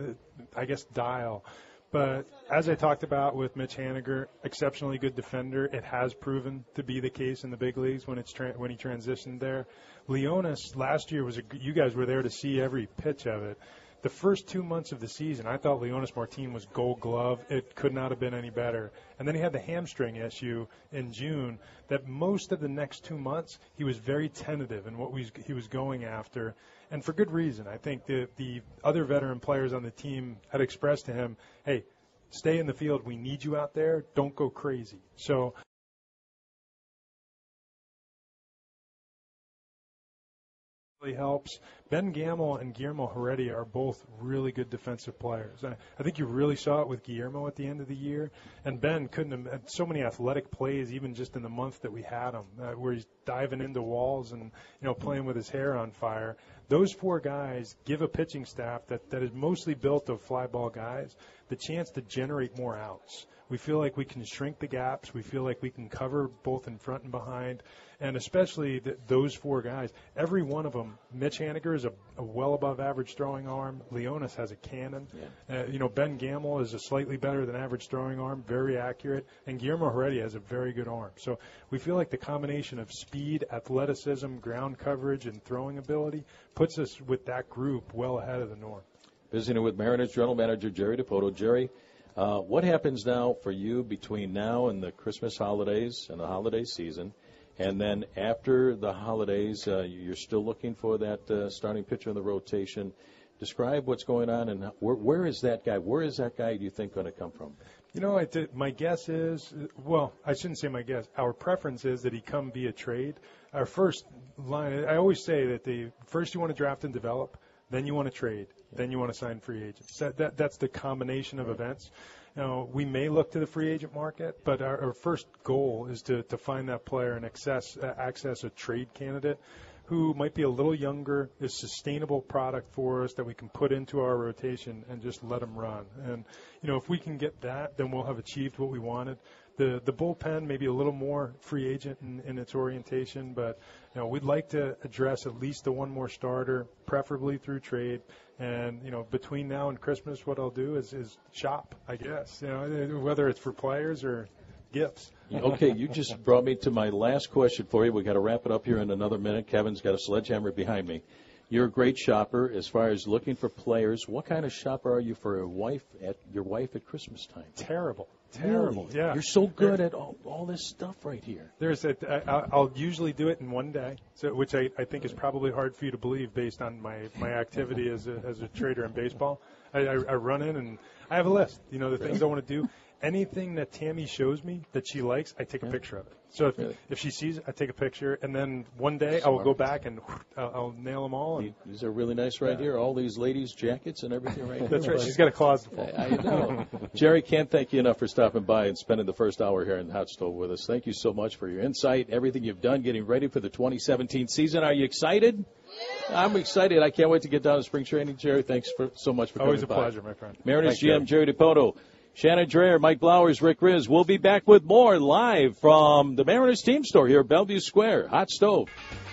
dial. But as I talked about with Mitch Haniger, exceptionally good defender. It has proven to be the case in the big leagues when he transitioned there. Leonis last year you guys were there to see every pitch of it. the first 2 months of the season, I thought Leonys Martin was Gold Glove. It could not have been any better. And then he had the hamstring issue in June that most of the next 2 months he was very tentative in what he was going after, and for good reason. I think the other veteran players on the team had expressed to him, hey, stay in the field. We need you out there. Don't go crazy. So helps. Ben Gamel and Guillermo Heredia are both really good defensive players. I think you really saw it with Guillermo at the end of the year, and Ben couldn't have had so many athletic plays even just in the month that we had him, where he's diving into walls and playing with his hair on fire. Those four guys give a pitching staff that is mostly built of fly ball guys the chance to generate more outs. We feel like we can shrink the gaps. We feel like we can cover both in front and behind. And especially those four guys, every one of them, Mitch Haniger is a well above average throwing arm. Leonys has a cannon. Yeah. Ben Gamel is a slightly better than average throwing arm, very accurate. And Guillermo Heredia has a very good arm. So we feel like the combination of speed, athleticism, ground coverage, and throwing ability puts us with that group well ahead of the norm. Visiting with Mariners General Manager Jerry Dipoto. Jerry, what happens now for you between now and the Christmas holidays and the holiday season? And then after the holidays, you're still looking for that starting pitcher in the rotation. Describe what's going on, and where is that guy? Where is that guy, do you think, going to come from? My guess is, well, I shouldn't say my guess. Our preference is that he come via trade. Our first line, I always say that first you want to draft and develop, then you want to trade, then you want to sign free agents. That's the combination of events. We may look to the free agent market, but our first goal is to find that player and access a trade candidate who might be a little younger, is sustainable product for us that we can put into our rotation and just let him run. And, if we can get that, then we'll have achieved what we wanted. The bullpen may be a little more free agent in its orientation, but we'd like to address at least the one more starter, preferably through trade. And between now and Christmas, what I'll do is shop, I guess. Whether it's for players or gifts. Okay, you just brought me to my last question for you. We've got to wrap it up here in another minute. Kevin's got a sledgehammer behind me. You're a great shopper as far as looking for players. What kind of shopper are you for your wife at Christmas time? Terrible. Really? Yeah. You're so good at all this stuff right here. I'll usually do it in one day, which I think is probably hard for you to believe based on my activity as a trader in baseball. I run in and I have a list. The things I want to do. Anything that Tammy shows me that she likes, I take a picture of it. So if she sees it, I take a picture, and then one day I will go back and I'll nail them all. And, these are really nice right here. All these ladies' jackets and everything right here. That's right. She's got a closet full. I know. Jerry, can't thank you enough for stopping by and spending the first hour here in the Hot Stove with us. Thank you so much for your insight, everything you've done, getting ready for the 2017 season. Are you excited? Yeah. I'm excited. I can't wait to get down to spring training. Jerry, thanks so much for coming by. Always a pleasure, my friend. Mariners GM Jerry Dipoto. Shannon Dreher, Mike Blowers, Rick Riz. We'll be back with more live from the Mariners team store here at Bellevue Square. Hot Stove.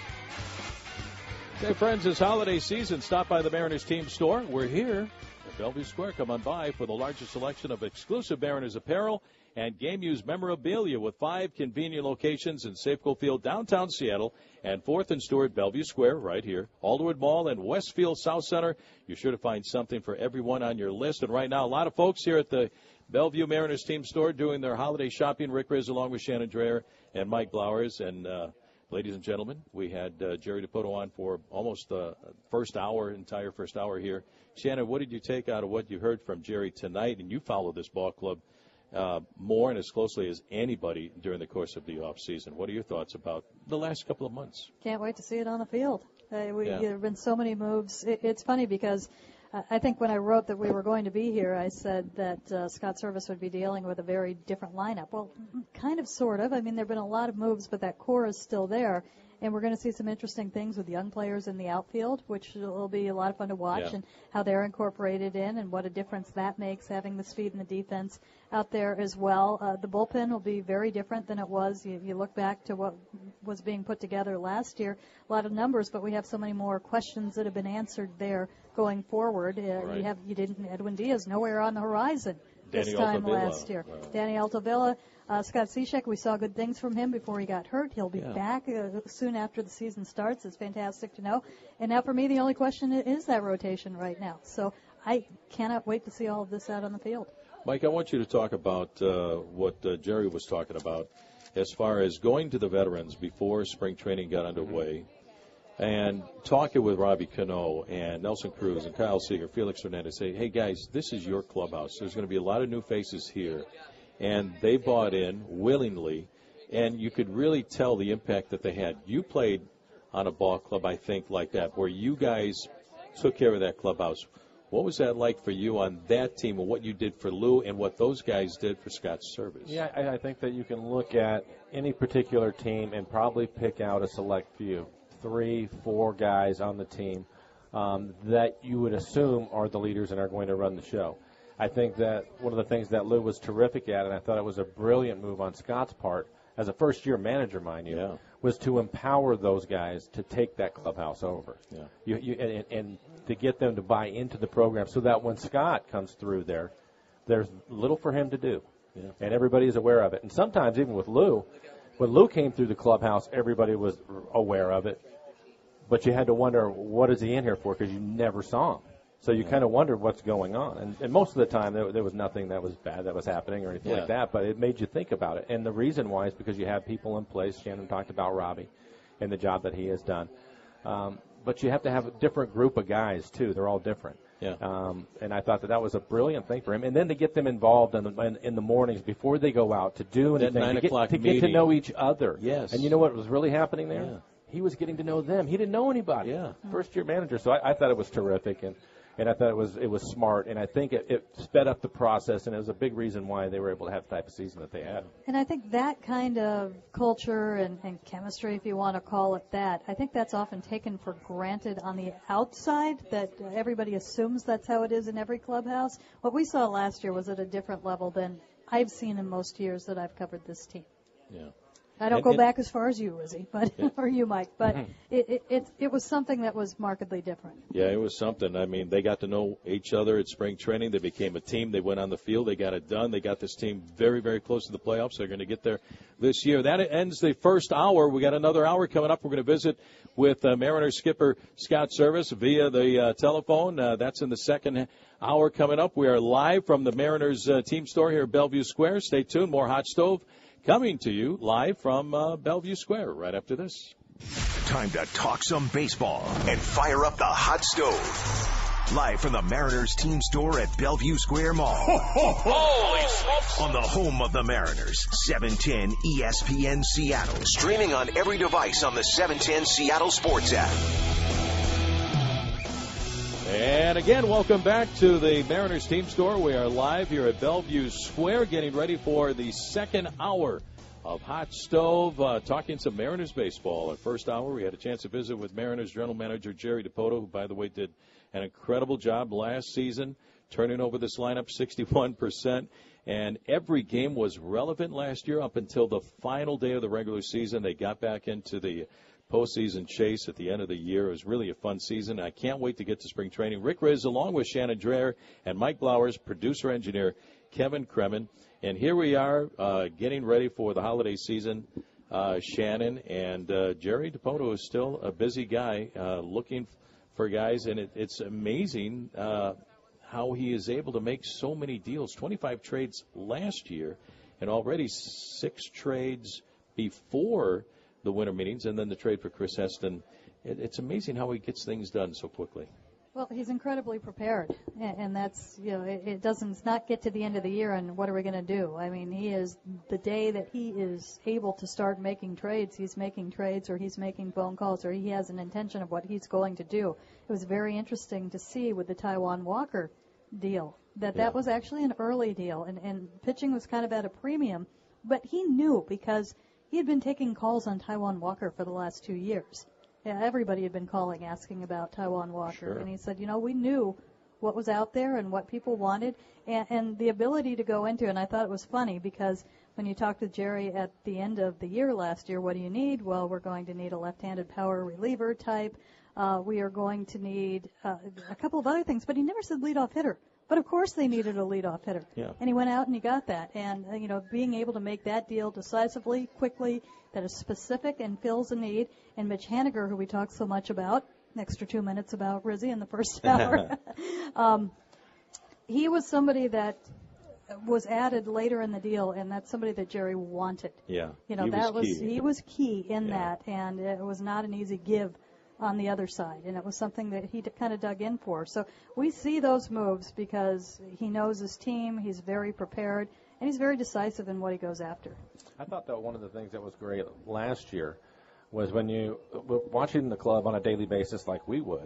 Okay, friends, this holiday season, stop by the Mariners team store. We're here at Bellevue Square. Come on by for the largest selection of exclusive Mariners apparel and game use memorabilia with 5 convenient locations in Safeco Field, downtown Seattle, and 4th and Stewart, Bellevue Square, right here. Alderwood Mall and Westfield South Center. You're sure to find something for everyone on your list. And right now, a lot of folks here at the Bellevue Mariners team store doing their holiday shopping. Rick Riz along with Shannon Dreher and Mike Blowers. And ladies and gentlemen, we had Jerry Dipoto on for almost the entire first hour here. Shannon, what did you take out of what you heard from Jerry tonight? And you follow this ball club more and as closely as anybody during the course of the off season. What are your thoughts about the last couple of months? Can't wait to see it on the field. There have been so many moves. It's funny because I think when I wrote that we were going to be here, I said that Scott Service would be dealing with a very different lineup. Well, kind of, sort of. I mean, there have been a lot of moves, but that core is still there. And we're going to see some interesting things with young players in the outfield, which will be a lot of fun to watch, and how they're incorporated in and what a difference that makes, having the speed and the defense out there as well. The bullpen will be very different than it was. You look back to what was being put together last year, a lot of numbers, but we have so many more questions that have been answered there going forward. Edwin Diaz nowhere on the horizon this time last year. Danny Altavilla, Scott Cishek, we saw good things from him before he got hurt. He'll be back soon after the season starts. It's fantastic to know. And now for me, the only question is that rotation right now. So I cannot wait to see all of this out on the field. Mike, I want you to talk about what Jerry was talking about as far as going to the veterans before spring training got underway and talking with Robbie Cano and Nelson Cruz and Kyle Seager, Felix Hernandez, say, hey, guys, this is your clubhouse. There's going to be a lot of new faces here. And they bought in willingly, and you could really tell the impact that they had. You played on a ball club, I think, like that, where you guys took care of that clubhouse. What was that like for you on that team and what you did for Lou and what those guys did for Scott's service? Yeah, I think that you can look at any particular team and probably pick out a select few, 3, 4 guys on the team that you would assume are the leaders and are going to run the show. I think that one of the things that Lou was terrific at, and I thought it was a brilliant move on Scott's part, as a first-year manager, mind you, was to empower those guys to take that clubhouse over. Yeah. And to get them to buy into the program so that when Scott comes through there, there's little for him to do. Yeah. And everybody is aware of it. And sometimes even with Lou, when Lou came through the clubhouse, everybody was aware of it. But you had to wonder, what is he in here for? Because you never saw him. So you kind of wondered what's going on. And most of the time, there was nothing that was bad that was happening or anything like that, but it made you think about it. And the reason why is because you have people in place. Shannon talked about Robbie and the job that he has done. But you have to have a different group of guys, too. They're all different. Yeah. And I thought that was a brilliant thing for him. And then to get them involved in the mornings before they go out to do anything, to get to know each other. Yes. And you know what was really happening there? Yeah. He was getting to know them. He didn't know anybody. Yeah. First-year manager. So I thought it was terrific. And I thought it was smart, and I think it sped up the process, and it was a big reason why they were able to have the type of season that they had. And I think that kind of culture and chemistry, if you want to call it that, I think that's often taken for granted on the outside, that everybody assumes that's how it is in every clubhouse. What we saw last year was at a different level than I've seen in most years that I've covered this team. Yeah. I don't go back as far as you, Izzy, but or you, Mike, but it was something that was markedly different. Yeah, it was something. I mean, they got to know each other at spring training. They became a team. They went on the field. They got it done. They got this team very, very close to the playoffs. They're going to get there this year. That ends the first hour. We got another hour coming up. We're going to visit with Mariners skipper Scott Service via the telephone. That's in the second hour coming up. We are live from the Mariners team store here at Bellevue Square. Stay tuned. More Hot Stove coming to you live from Bellevue Square right after this. Time to talk some baseball and fire up the Hot Stove. Live from the Mariners team store at Bellevue Square Mall. Holy smokes! On the home of the Mariners, 710 ESPN Seattle. Streaming on every device on the 710 Seattle Sports app. And again, welcome back to the Mariners team store. We are live here at Bellevue Square, getting ready for the second hour of Hot Stove, talking some Mariners baseball. At first hour, we had a chance to visit with Mariners general manager Jerry Dipoto, who, by the way, did an incredible job last season, turning over this lineup 61%. And every game was relevant last year up until the final day of the regular season. They got back into the postseason chase at the end of the year. It was really a fun season. I can't wait to get to spring training. Rick Riz, along with Shannon Dreher and Mike Blowers, producer-engineer Kevin Kremen. And here we are getting ready for the holiday season. Shannon and Jerry Dipoto is still a busy guy looking for guys, and it's amazing how he is able to make so many deals. 25 trades last year and already 6 trades before the winter meetings, and then the trade for Chris Heston. It's amazing how he gets things done so quickly. Well, he's incredibly prepared, and that's, it doesn't not get to the end of the year and what are we going to do? I mean, he is, the day that he is able to start making trades, he's making trades or he's making phone calls or he has an intention of what he's going to do. It was very interesting to see with the Taijuan Walker deal that was actually an early deal, and pitching was kind of at a premium, but he knew because he had been taking calls on Taijuan Walker for the last 2 years. Yeah, everybody had been calling, asking about Taijuan Walker. Sure. And he said, we knew what was out there and what people wanted, and the ability to go into it. And I thought it was funny because when you talked to Jerry at the end of the year last year, what do you need? Well, we're going to need a left-handed power reliever type. We are going to need a couple of other things, but he never said leadoff hitter. But of course they needed a leadoff hitter. Yeah. And he went out and he got that. And, being able to make that deal decisively, quickly, that is specific and fills a need. And Mitch Haniger, who we talked so much about, an extra 2 minutes about Rizzy in the first hour, he was somebody that was added later in the deal, and that's somebody that Jerry wanted. Yeah. He was key in that, and it was not an easy give on the other side, and it was something that he kind of dug in for. So we see those moves because he knows his team, he's very prepared, and he's very decisive in what he goes after. I thought that one of the things that was great last year was when you were watching the club on a daily basis like we would,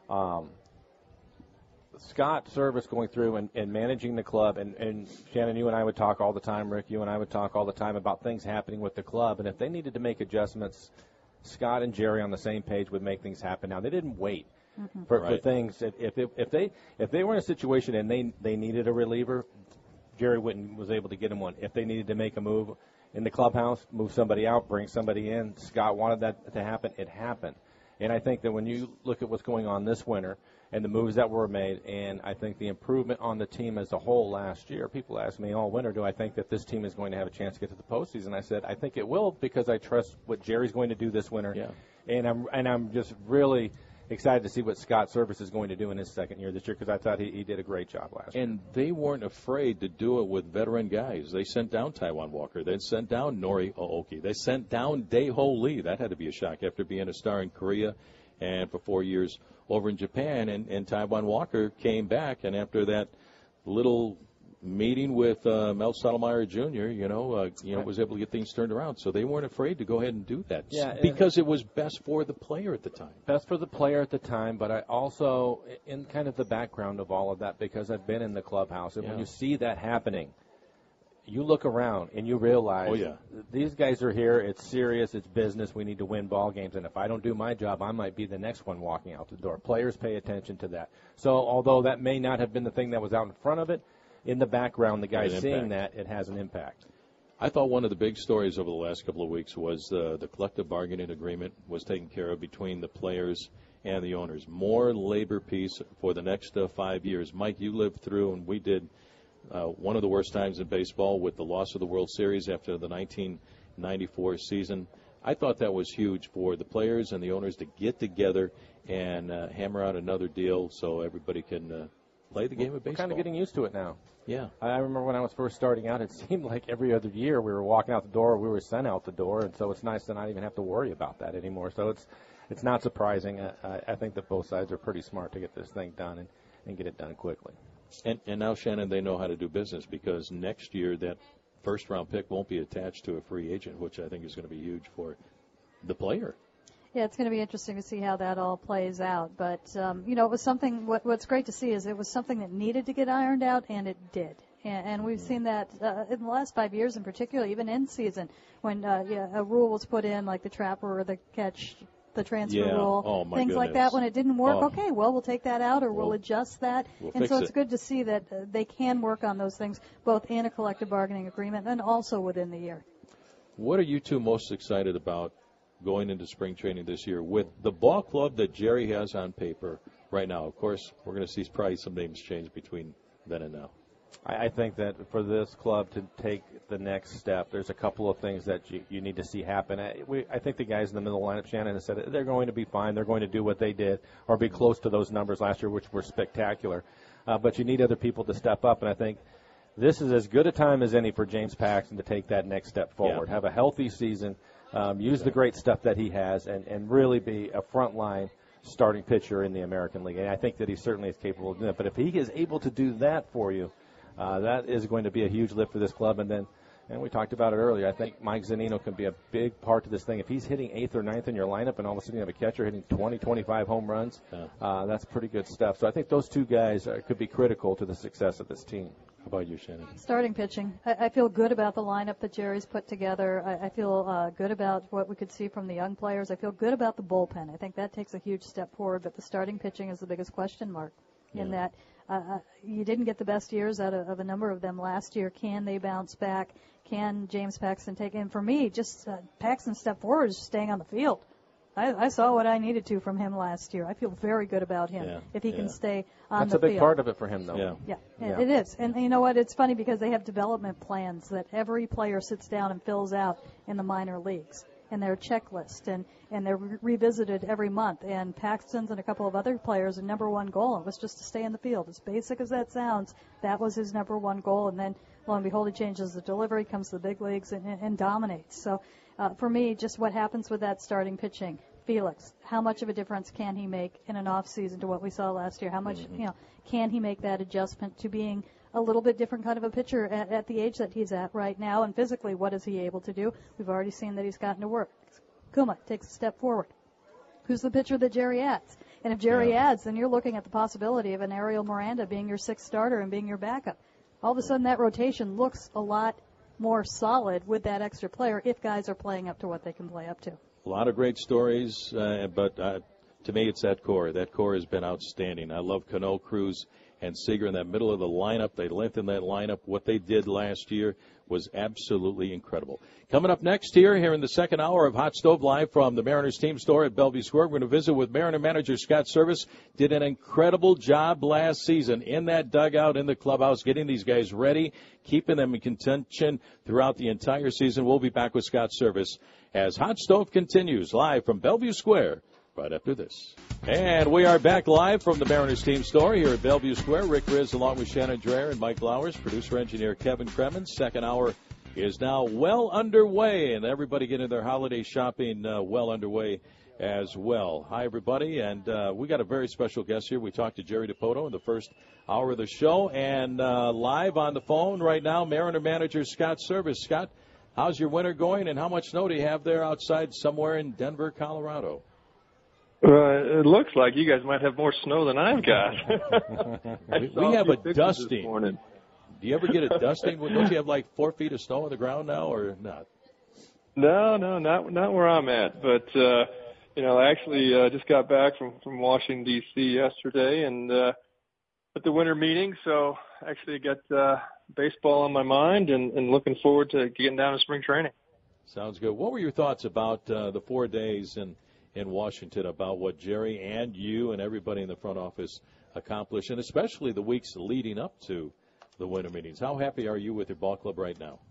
Scott Service going through and managing the club, and Shannon, you and I would talk all the time, Rick, you and I would talk all the time about things happening with the club, and if they needed to make adjustments, Scott and Jerry on the same page would make things happen. Now, they didn't wait for things. If they were in a situation and they needed a reliever, Jerry Whitten was able to get him one. If they needed to make a move in the clubhouse, move somebody out, bring somebody in, Scott wanted that to happen, it happened. And I think that when you look at what's going on this winter and the moves that were made, and I think the improvement on the team as a whole last year, people asked me all winter, do I think that this team is going to have a chance to get to the postseason? I said, I think it will because I trust what Jerry's going to do this winter. Yeah. And I'm just really excited to see what Scott Service is going to do in his second year this year because I thought he did a great job last year. And they weren't afraid to do it with veteran guys. They sent down Taijuan Walker. They sent down Nori Aoki. They sent down Dae-Ho Lee. That had to be a shock after being a star in Korea and for 4 years over in Japan. And Taijuan Walker came back, and after that little meeting with Mel Stottlemyre Jr., was able to get things turned around. So they weren't afraid to go ahead and do that because it was best for the player at the time. Best for the player at the time, but I also, in kind of the background of all of that, because I've been in the clubhouse, and when you see that happening, you look around and you realize these guys are here, it's serious, it's business, we need to win ball games, and if I don't do my job, I might be the next one walking out the door. Players pay attention to that. So although that may not have been the thing that was out in front of it, in the background, the guys seeing that, it has an impact. I thought one of the big stories over the last couple of weeks was the collective bargaining agreement was taken care of between the players and the owners. More labor peace for the next 5 years. Mike, you lived through, and we did, one of the worst times in baseball with the loss of the World Series after the 1994 season. I thought that was huge for the players and the owners to get together and hammer out another deal so everybody can play the game of baseball. We're kind of getting used to it now. Yeah. I remember when I was first starting out, it seemed like every other year we were walking out the door, we were sent out the door, and so it's nice to not even have to worry about that anymore. So it's not surprising. I think that both sides are pretty smart to get this thing done and get it done quickly. And now, Shannon, they know how to do business because next year that first-round pick won't be attached to a free agent, which I think is going to be huge for the player. Yeah, it's going to be interesting to see how that all plays out. But, it was something, what's great to see is it was something that needed to get ironed out, and it did. And we've seen that in the last 5 years in particular, even in season, when a rule was put in, like the trapper or the catch, the transfer rule, things like that. When it didn't work, okay, well, we'll take that out or we'll adjust that. And so it's good to see that they can work on those things, both in a collective bargaining agreement and also within the year. What are you two most excited about going into spring training this year with the ball club that Jerry has on paper right now? Of course, we're going to see probably some names change between then and now. I think that for this club to take the next step, there's a couple of things that you need to see happen. I think the guys in the middle lineup, Shannon has said they're going to be fine. They're going to do what they did or be close to those numbers last year, which were spectacular. But you need other people to step up, and I think this is as good a time as any for James Paxton to take that next step forward. Have a healthy season. Use the great stuff that he has and really be a frontline starting pitcher in the American League. And I think that he certainly is capable of doing that. But if he is able to do that for you, that is going to be a huge lift for this club. And we talked about it earlier, I think Mike Zunino can be a big part to this thing. If he's hitting 8th or 9th in your lineup and all of a sudden you have a catcher hitting 20, 25 home runs, that's pretty good stuff. So I think those two guys could be critical to the success of this team. How about you, Shannon? Starting pitching. I feel good about the lineup that Jerry's put together. I feel good about what we could see from the young players. I feel good about the bullpen. I think that takes a huge step forward, but the starting pitching is the biggest question mark in that you didn't get the best years out of a number of them last year. Can they bounce back? Can James Paxton take it? And for me, just Paxton's step forward is staying on the field. I saw what I needed to from him last year. I feel very good about him if he can stay on That's the a big field. part of it for him, though. Yeah, it is. And you know what? It's funny because they have development plans that every player sits down and fills out in the minor leagues. And their checklist, and they're revisited every month. And Paxton's and a couple of other players' number one goal was just to stay in the field. As basic as that sounds, that was his number one goal. And then, lo and behold, he changes the delivery, comes to the big leagues, and dominates. So for me, just what happens with that starting pitching, Felix, how much of a difference can he make in an off season to what we saw last year? How much, can he make that adjustment to being a little bit different kind of a pitcher at the age that he's at right now, and physically, what is he able to do? We've already seen that he's gotten to work. Kuma takes a step forward. Who's the pitcher that Jerry adds? And if Jerry adds, then you're looking at the possibility of an Ariel Miranda being your sixth starter and being your backup. All of a sudden, that rotation looks a lot more solid with that extra player if guys are playing up to what they can play up to. A lot of great stories, but to me, it's that core. That core has been outstanding. I love Cano, Cruz, and Seager in that middle of the lineup. They lengthened that lineup. What they did last year was absolutely incredible. Coming up next here in the second hour of Hot Stove Live from the Mariners team store at Bellevue Square, we're going to visit with Mariner manager Scott Service. Did an incredible job last season in that dugout, in the clubhouse, getting these guys ready, keeping them in contention throughout the entire season. We'll be back with Scott Service as Hot Stove continues live from Bellevue Square right after this. And we are back live from the Mariners team store here at Bellevue Square. Rick Riz along with Shannon Dreher and Mike Lowers, producer-engineer Kevin Cremens. Second hour is now well underway, and everybody getting their holiday shopping well underway as well. Hi, everybody, and we got a very special guest here. We talked to Jerry Dipoto in the first hour of the show, and live on the phone right now, Mariner manager Scott Service. Scott, how's your winter going, and how much snow do you have there outside somewhere in Denver, Colorado? It looks like you guys might have more snow than I've got. We have a dusting. Do you ever get a dusting? Don't you have like 4 feet of snow on the ground now, or not? No, not where I'm at. But I actually just got back from Washington D.C. yesterday and at the winter meeting. So actually got baseball on my mind and looking forward to getting down to spring training. Sounds good. What were your thoughts about the 4 days in Washington, about what Jerry and you and everybody in the front office accomplished, and especially the weeks leading up to the winter meetings? How happy are you with your ball club right now?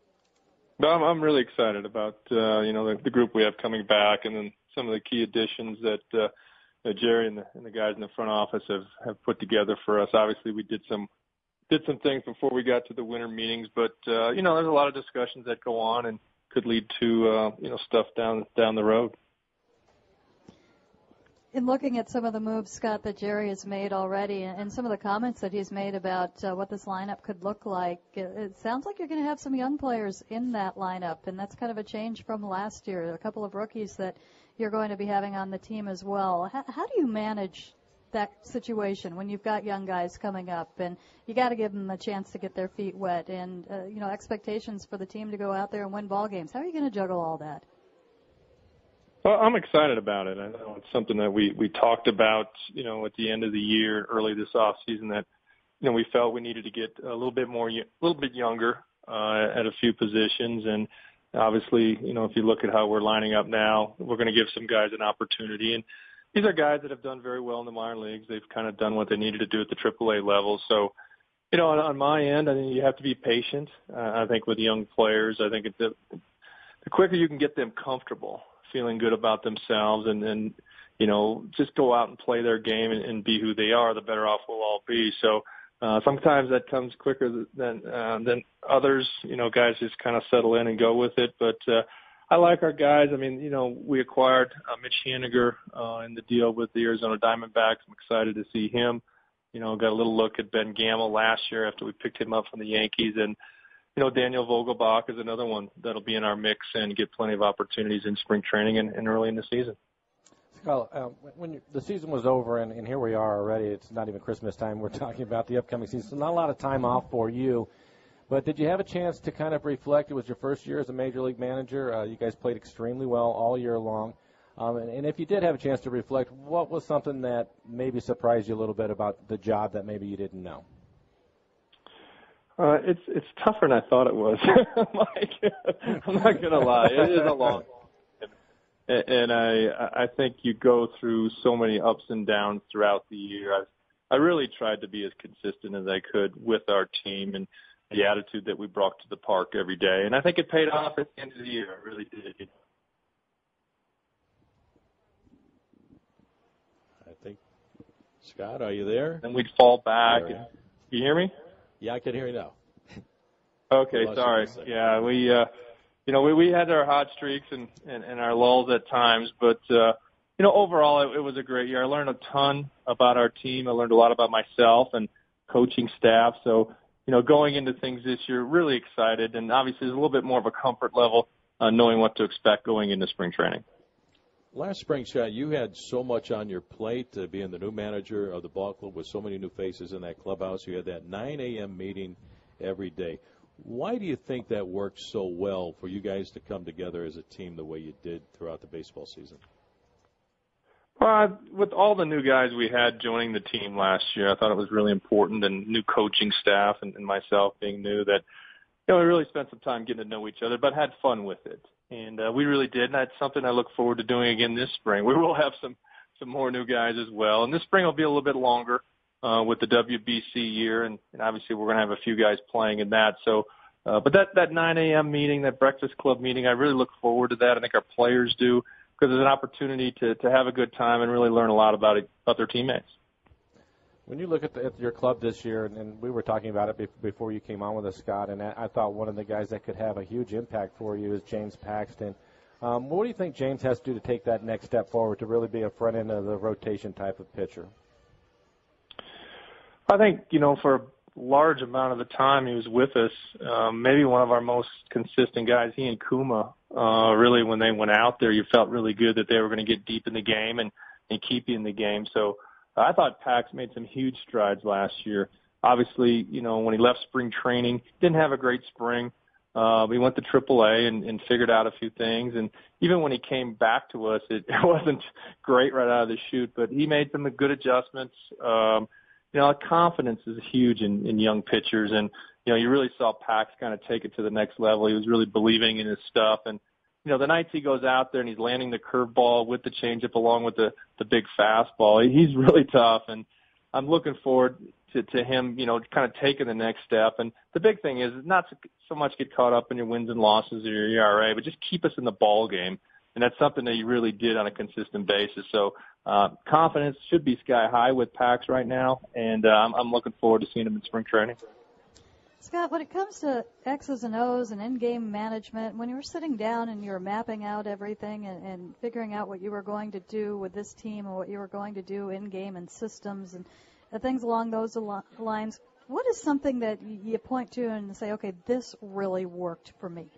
I'm really excited about the group we have coming back, and then some of the key additions that Jerry and the guys in the front office have put together for us. Obviously, we did some things before we got to the winter meetings, but there's a lot of discussions that go on and could lead to stuff down the road. In looking at some of the moves, Scott, that Jerry has made already, and some of the comments that he's made about what this lineup could look like, it sounds like you're going to have some young players in that lineup, and that's kind of a change from last year. A couple of rookies that you're going to be having on the team as well. How do you manage that situation when you've got young guys coming up, and you got to give them a chance to get their feet wet, and expectations for the team to go out there and win ball games? How are you going to juggle all that? Well, I'm excited about it. I know it's something that we talked about, at the end of the year, early this off season, that, we felt we needed to get a little bit younger at a few positions. And obviously, if you look at how we're lining up now, we're going to give some guys an opportunity. And these are guys that have done very well in the minor leagues. They've kind of done what they needed to do at the AAA level. So, on my end, I think you have to be patient. I think with young players, I think the quicker you can get them comfortable, feeling good about themselves, and just go out and play their game and be who they are, the better off we'll all be. So sometimes that comes quicker than others. Guys just kind of settle in and go with it. But I like our guys. I mean, we acquired Mitch Haniger in the deal with the Arizona Diamondbacks. I'm excited to see him. Got a little look at Ben Gamel last year after we picked him up from the Yankees, and Daniel Vogelbach is another one that'll be in our mix and get plenty of opportunities in spring training and early in the season. Scott, when the season was over, and here we are already, it's not even Christmas time, we're talking about the upcoming season, so not a lot of time off for you. But did you have a chance to kind of reflect? It was your first year as a major league manager. You guys played extremely well all year long. And if you did have a chance to reflect, what was something that maybe surprised you a little bit about the job that maybe you didn't know? It's tougher than I thought it was, Mike. I'm not going to lie. It is a long time. And I think you go through so many ups and downs throughout the year. I really tried to be as consistent as I could with our team and the attitude that we brought to the park every day. And I think it paid off at the end of the year. It really did. I think, Scott, are you there? And we'd fall back. And, you hear me? Yeah, I can hear you now. Okay, sorry. Yeah, we had our hot streaks and our lulls at times, but overall it was a great year. I learned a ton about our team. I learned a lot about myself and coaching staff. So, going into things this year, really excited, and obviously there's a little bit more of a comfort level knowing what to expect going into spring training. Last spring, Scott, you had so much on your plate, being the new manager of the ball club with so many new faces in that clubhouse. You had that 9 a.m. meeting every day. Why do you think that worked so well for you guys to come together as a team the way you did throughout the baseball season? Well, with all the new guys we had joining the team last year, I thought it was really important, and new coaching staff and myself being new, that we really spent some time getting to know each other, but had fun with it. And we really did, and that's something I look forward to doing again this spring. We will have some more new guys as well, and this spring will be a little bit longer with the WBC year, and obviously we're going to have a few guys playing in that. So, but that 9 a.m. meeting, that Breakfast Club meeting, I really look forward to that. I think our players do, because it's an opportunity to have a good time and really learn a lot about their teammates. When you look at your club this year, and we were talking about it before you came on with us, Scott, and I thought one of the guys that could have a huge impact for you is James Paxton. What do you think James has to do to take that next step forward to really be a front end of the rotation type of pitcher? I think, for a large amount of the time he was with us, maybe one of our most consistent guys, he and Kuma, really when they went out there, you felt really good that they were going to get deep in the game and keep you in the game. So I thought Pax made some huge strides last year. Obviously, when he left spring training, didn't have a great spring. We went to AAA and figured out a few things. And even when he came back to us, it wasn't great right out of the chute, but he made some good adjustments. Confidence is huge in young pitchers, and you really saw Pax kind of take it to the next level. He was really believing in his stuff, and the nights he goes out there and he's landing the curveball with the changeup along with the big fastball, he's really tough, and I'm looking forward to him, kind of taking the next step. And the big thing is not so much get caught up in your wins and losses or your ERA, but just keep us in the ball game. And that's something that he really did on a consistent basis. So confidence should be sky high with Pax right now, and I'm looking forward to seeing him in spring training. Scott, when it comes to X's and O's and in-game management, when you were sitting down and you were mapping out everything and figuring out what you were going to do with this team and what you were going to do in-game and systems and things along those lines, what is something that you point to and say, okay, this really worked for me?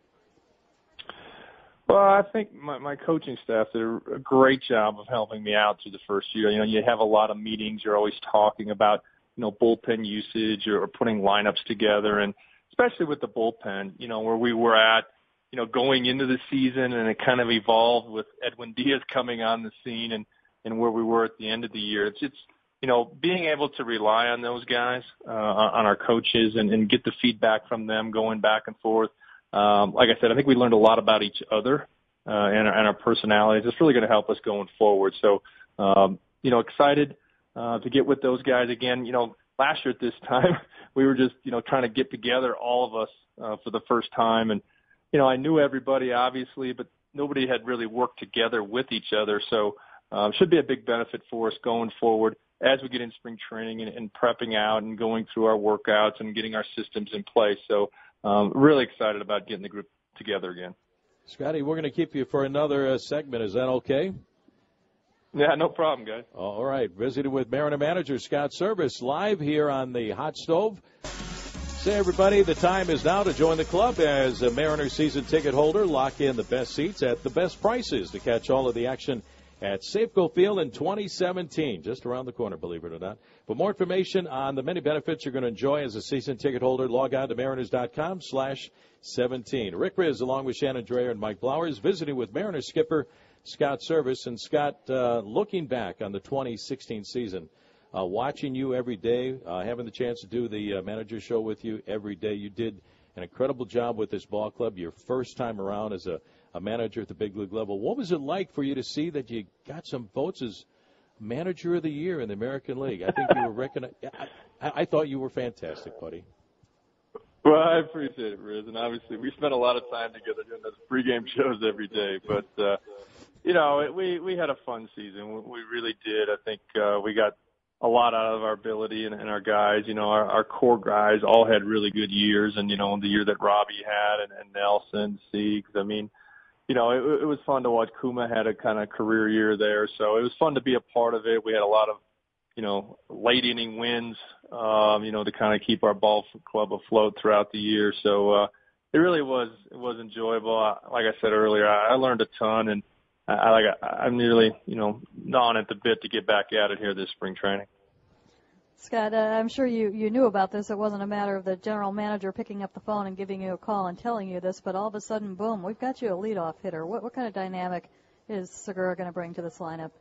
Well, I think my coaching staff did a great job of helping me out through the first year. You have a lot of meetings. You're always talking about, bullpen usage or putting lineups together, and especially with the bullpen, where we were at, going into the season, and it kind of evolved with Edwin Diaz coming on the scene and where we were at the end of the year. It's being able to rely on those guys, on our coaches and get the feedback from them going back and forth. Like I said, I think we learned a lot about each other and our personalities. It's really going to help us going forward. So, excited to get with those guys again. Last year at this time, we were just, trying to get together, all of us, for the first time. And, I knew everybody, obviously, but nobody had really worked together with each other. So it should be a big benefit for us going forward as we get in spring training and prepping out and going through our workouts and getting our systems in place. So really excited about getting the group together again. Scotty, we're going to keep you for another segment. Is that okay? Yeah, no problem, guys. All right. Visiting with Mariner manager Scott Servais live here on the Hot Stove. Say, everybody, the time is now to join the club as a Mariners season ticket holder. Lock in the best seats at the best prices to catch all of the action at Safeco Field in 2017, just around the corner, believe it or not. For more information on the many benefits you're going to enjoy as a season ticket holder, log on to Mariners.com/17. Rick Riz, along with Shannon Dreyer and Mike Blowers, visiting with Mariners skipper Scott Servais. And Scott, looking back on the 2016 season, watching you every day, having the chance to do the manager show with you every day, you did an incredible job with this ball club. Your first time around as a a manager at the big league level. What was it like for you to see that you got some votes as Manager of the Year in the American League? I think you were recognized. I thought you were fantastic, buddy. Well, I appreciate it, Riz. And obviously, we spent a lot of time together doing those pregame shows every day. But, we had a fun season. We really did. I think we got a lot out of our ability and our guys. Our core guys all had really good years. And, the year that Robbie had and Nelson, Siegs, it was fun to watch. Kuma had a kind of career year there. So it was fun to be a part of it. We had a lot of, late inning wins, to kind of keep our ball club afloat throughout the year. So it really was enjoyable. Like I said earlier, I learned a ton, and I'm really, gnawing at the bit to get back at it here this spring training. Scott, I'm sure you knew about this. It wasn't a matter of the general manager picking up the phone and giving you a call and telling you this, but all of a sudden, boom, we've got you a leadoff hitter. What kind of dynamic is Segura going to bring to this lineup?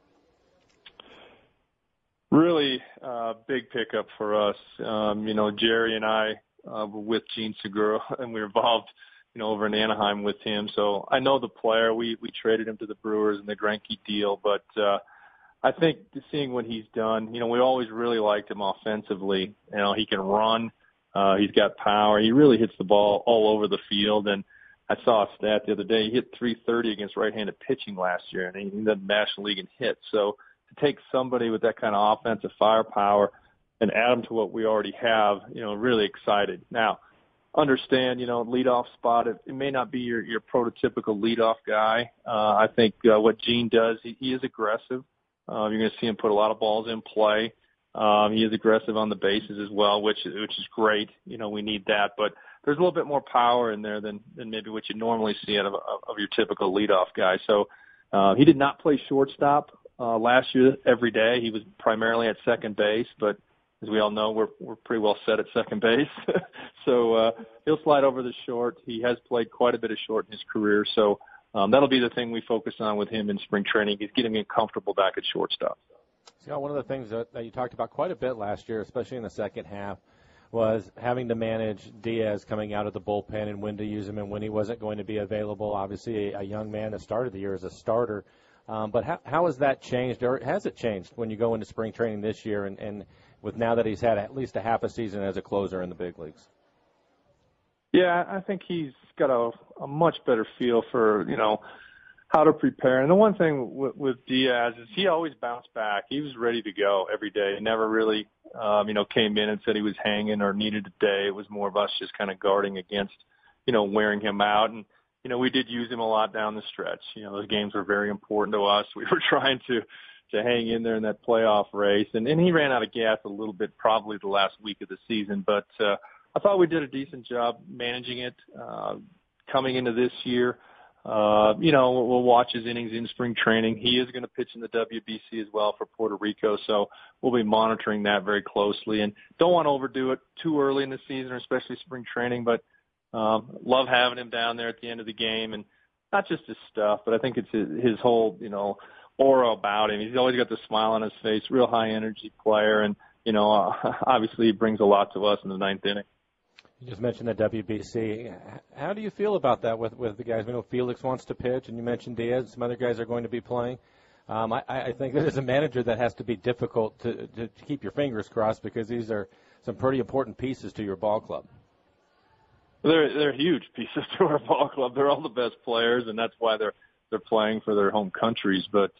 Really big pickup for us. Jerry and I were with Gene Segura, and we were involved, over in Anaheim with him. So I know the player. We traded him to the Brewers in the Greinke deal, but I think seeing what he's done, we always really liked him offensively. He can run. He's got power. He really hits the ball all over the field. And I saw a stat the other day. He hit .330 against right-handed pitching last year, and he led the National League in hits. So to take somebody with that kind of offensive firepower and add them to what we already have, really excited. Now, understand, leadoff spot, it may not be your prototypical leadoff guy. I think what Gene does, he is aggressive. You're going to see him put a lot of balls in play. He is aggressive on the bases as well, which is great. We need that. But there's a little bit more power in there than maybe what you normally see out of your typical leadoff guy. So he did not play shortstop last year every day. He was primarily at second base, but as we all know, we're pretty well set at second base. So he'll slide over the short. He has played quite a bit of short in his career. So that'll be the thing we focus on with him in spring training, is getting him comfortable back at shortstop. Scott, one of the things that you talked about quite a bit last year, especially in the second half, was having to manage Diaz coming out of the bullpen and when to use him and when he wasn't going to be available. Obviously, a young man that started the year as a starter. But how has that changed, or has it changed when you go into spring training this year and with now that he's had at least a half a season as a closer in the big leagues? Yeah, I think he's got a much better feel for, how to prepare. And the one thing with Diaz is he always bounced back. He was ready to go every day. He never really, came in and said he was hanging or needed a day. It was more of us just kind of guarding against, wearing him out. And, we did use him a lot down the stretch. Those games were very important to us. We were trying to hang in there in that playoff race. And he ran out of gas a little bit probably the last week of the season. But I thought we did a decent job managing it coming into this year. We'll watch his innings in spring training. He is going to pitch in the WBC as well for Puerto Rico, so we'll be monitoring that very closely. And don't want to overdo it too early in the season, or especially spring training, but love having him down there at the end of the game. And not just his stuff, but I think it's his whole, aura about him. He's always got the smile on his face, real high-energy player, and, obviously he brings a lot to us in the ninth inning. You just mentioned the WBC. How do you feel about that with the guys? We know Felix wants to pitch, and you mentioned Diaz. Some other guys are going to be playing. I think that as a manager that has to be difficult to keep your fingers crossed, because these are some pretty important pieces to your ball club. They're huge pieces to our ball club. They're all the best players, and that's why they're playing for their home countries. But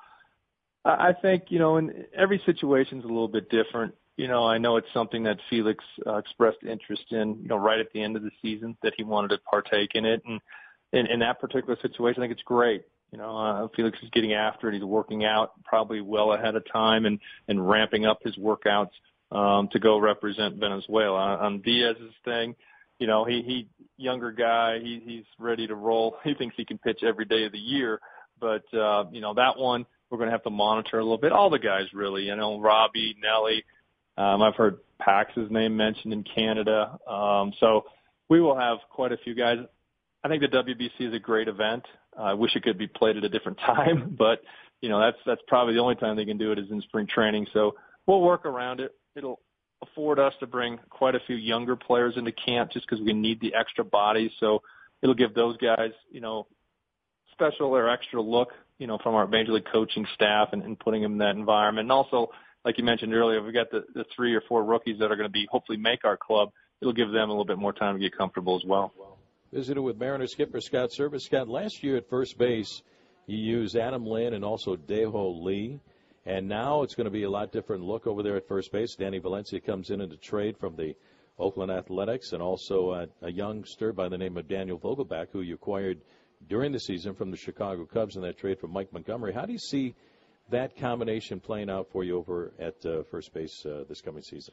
I think, in every situation's a little bit different. I know it's something that Felix expressed interest in, right at the end of the season, that he wanted to partake in it. And in that particular situation, I think it's great. Felix is getting after it. He's working out probably well ahead of time and ramping up his workouts to go represent Venezuela. On Diaz's thing, he younger guy, he's ready to roll. He thinks he can pitch every day of the year. But, that one we're going to have to monitor a little bit. All the guys, really. Robbie, Nelly. I've heard Pax's name mentioned in Canada. So we will have quite a few guys. I think the WBC is a great event. I wish it could be played at a different time, but, that's probably the only time they can do it is in spring training. So we'll work around it. It'll afford us to bring quite a few younger players into camp just because we need the extra bodies. So it'll give those guys, special or extra look, from our major league coaching staff and putting him in that environment. And also, like you mentioned earlier, we got the 3 or 4 rookies that are going to be hopefully make our club. It'll give them a little bit more time to get comfortable as well. Visited with Mariners skipper Scott Servais. Scott, last year at first base, you used Adam Lynn and also Dae-Ho Lee. And now it's going to be a lot different look over there at first base. Danny Valencia comes in a trade from the Oakland Athletics, and also a youngster by the name of Daniel Vogelbach, who you acquired during the season from the Chicago Cubs in that trade from Mike Montgomery. How do you see that combination playing out for you over at first base this coming season?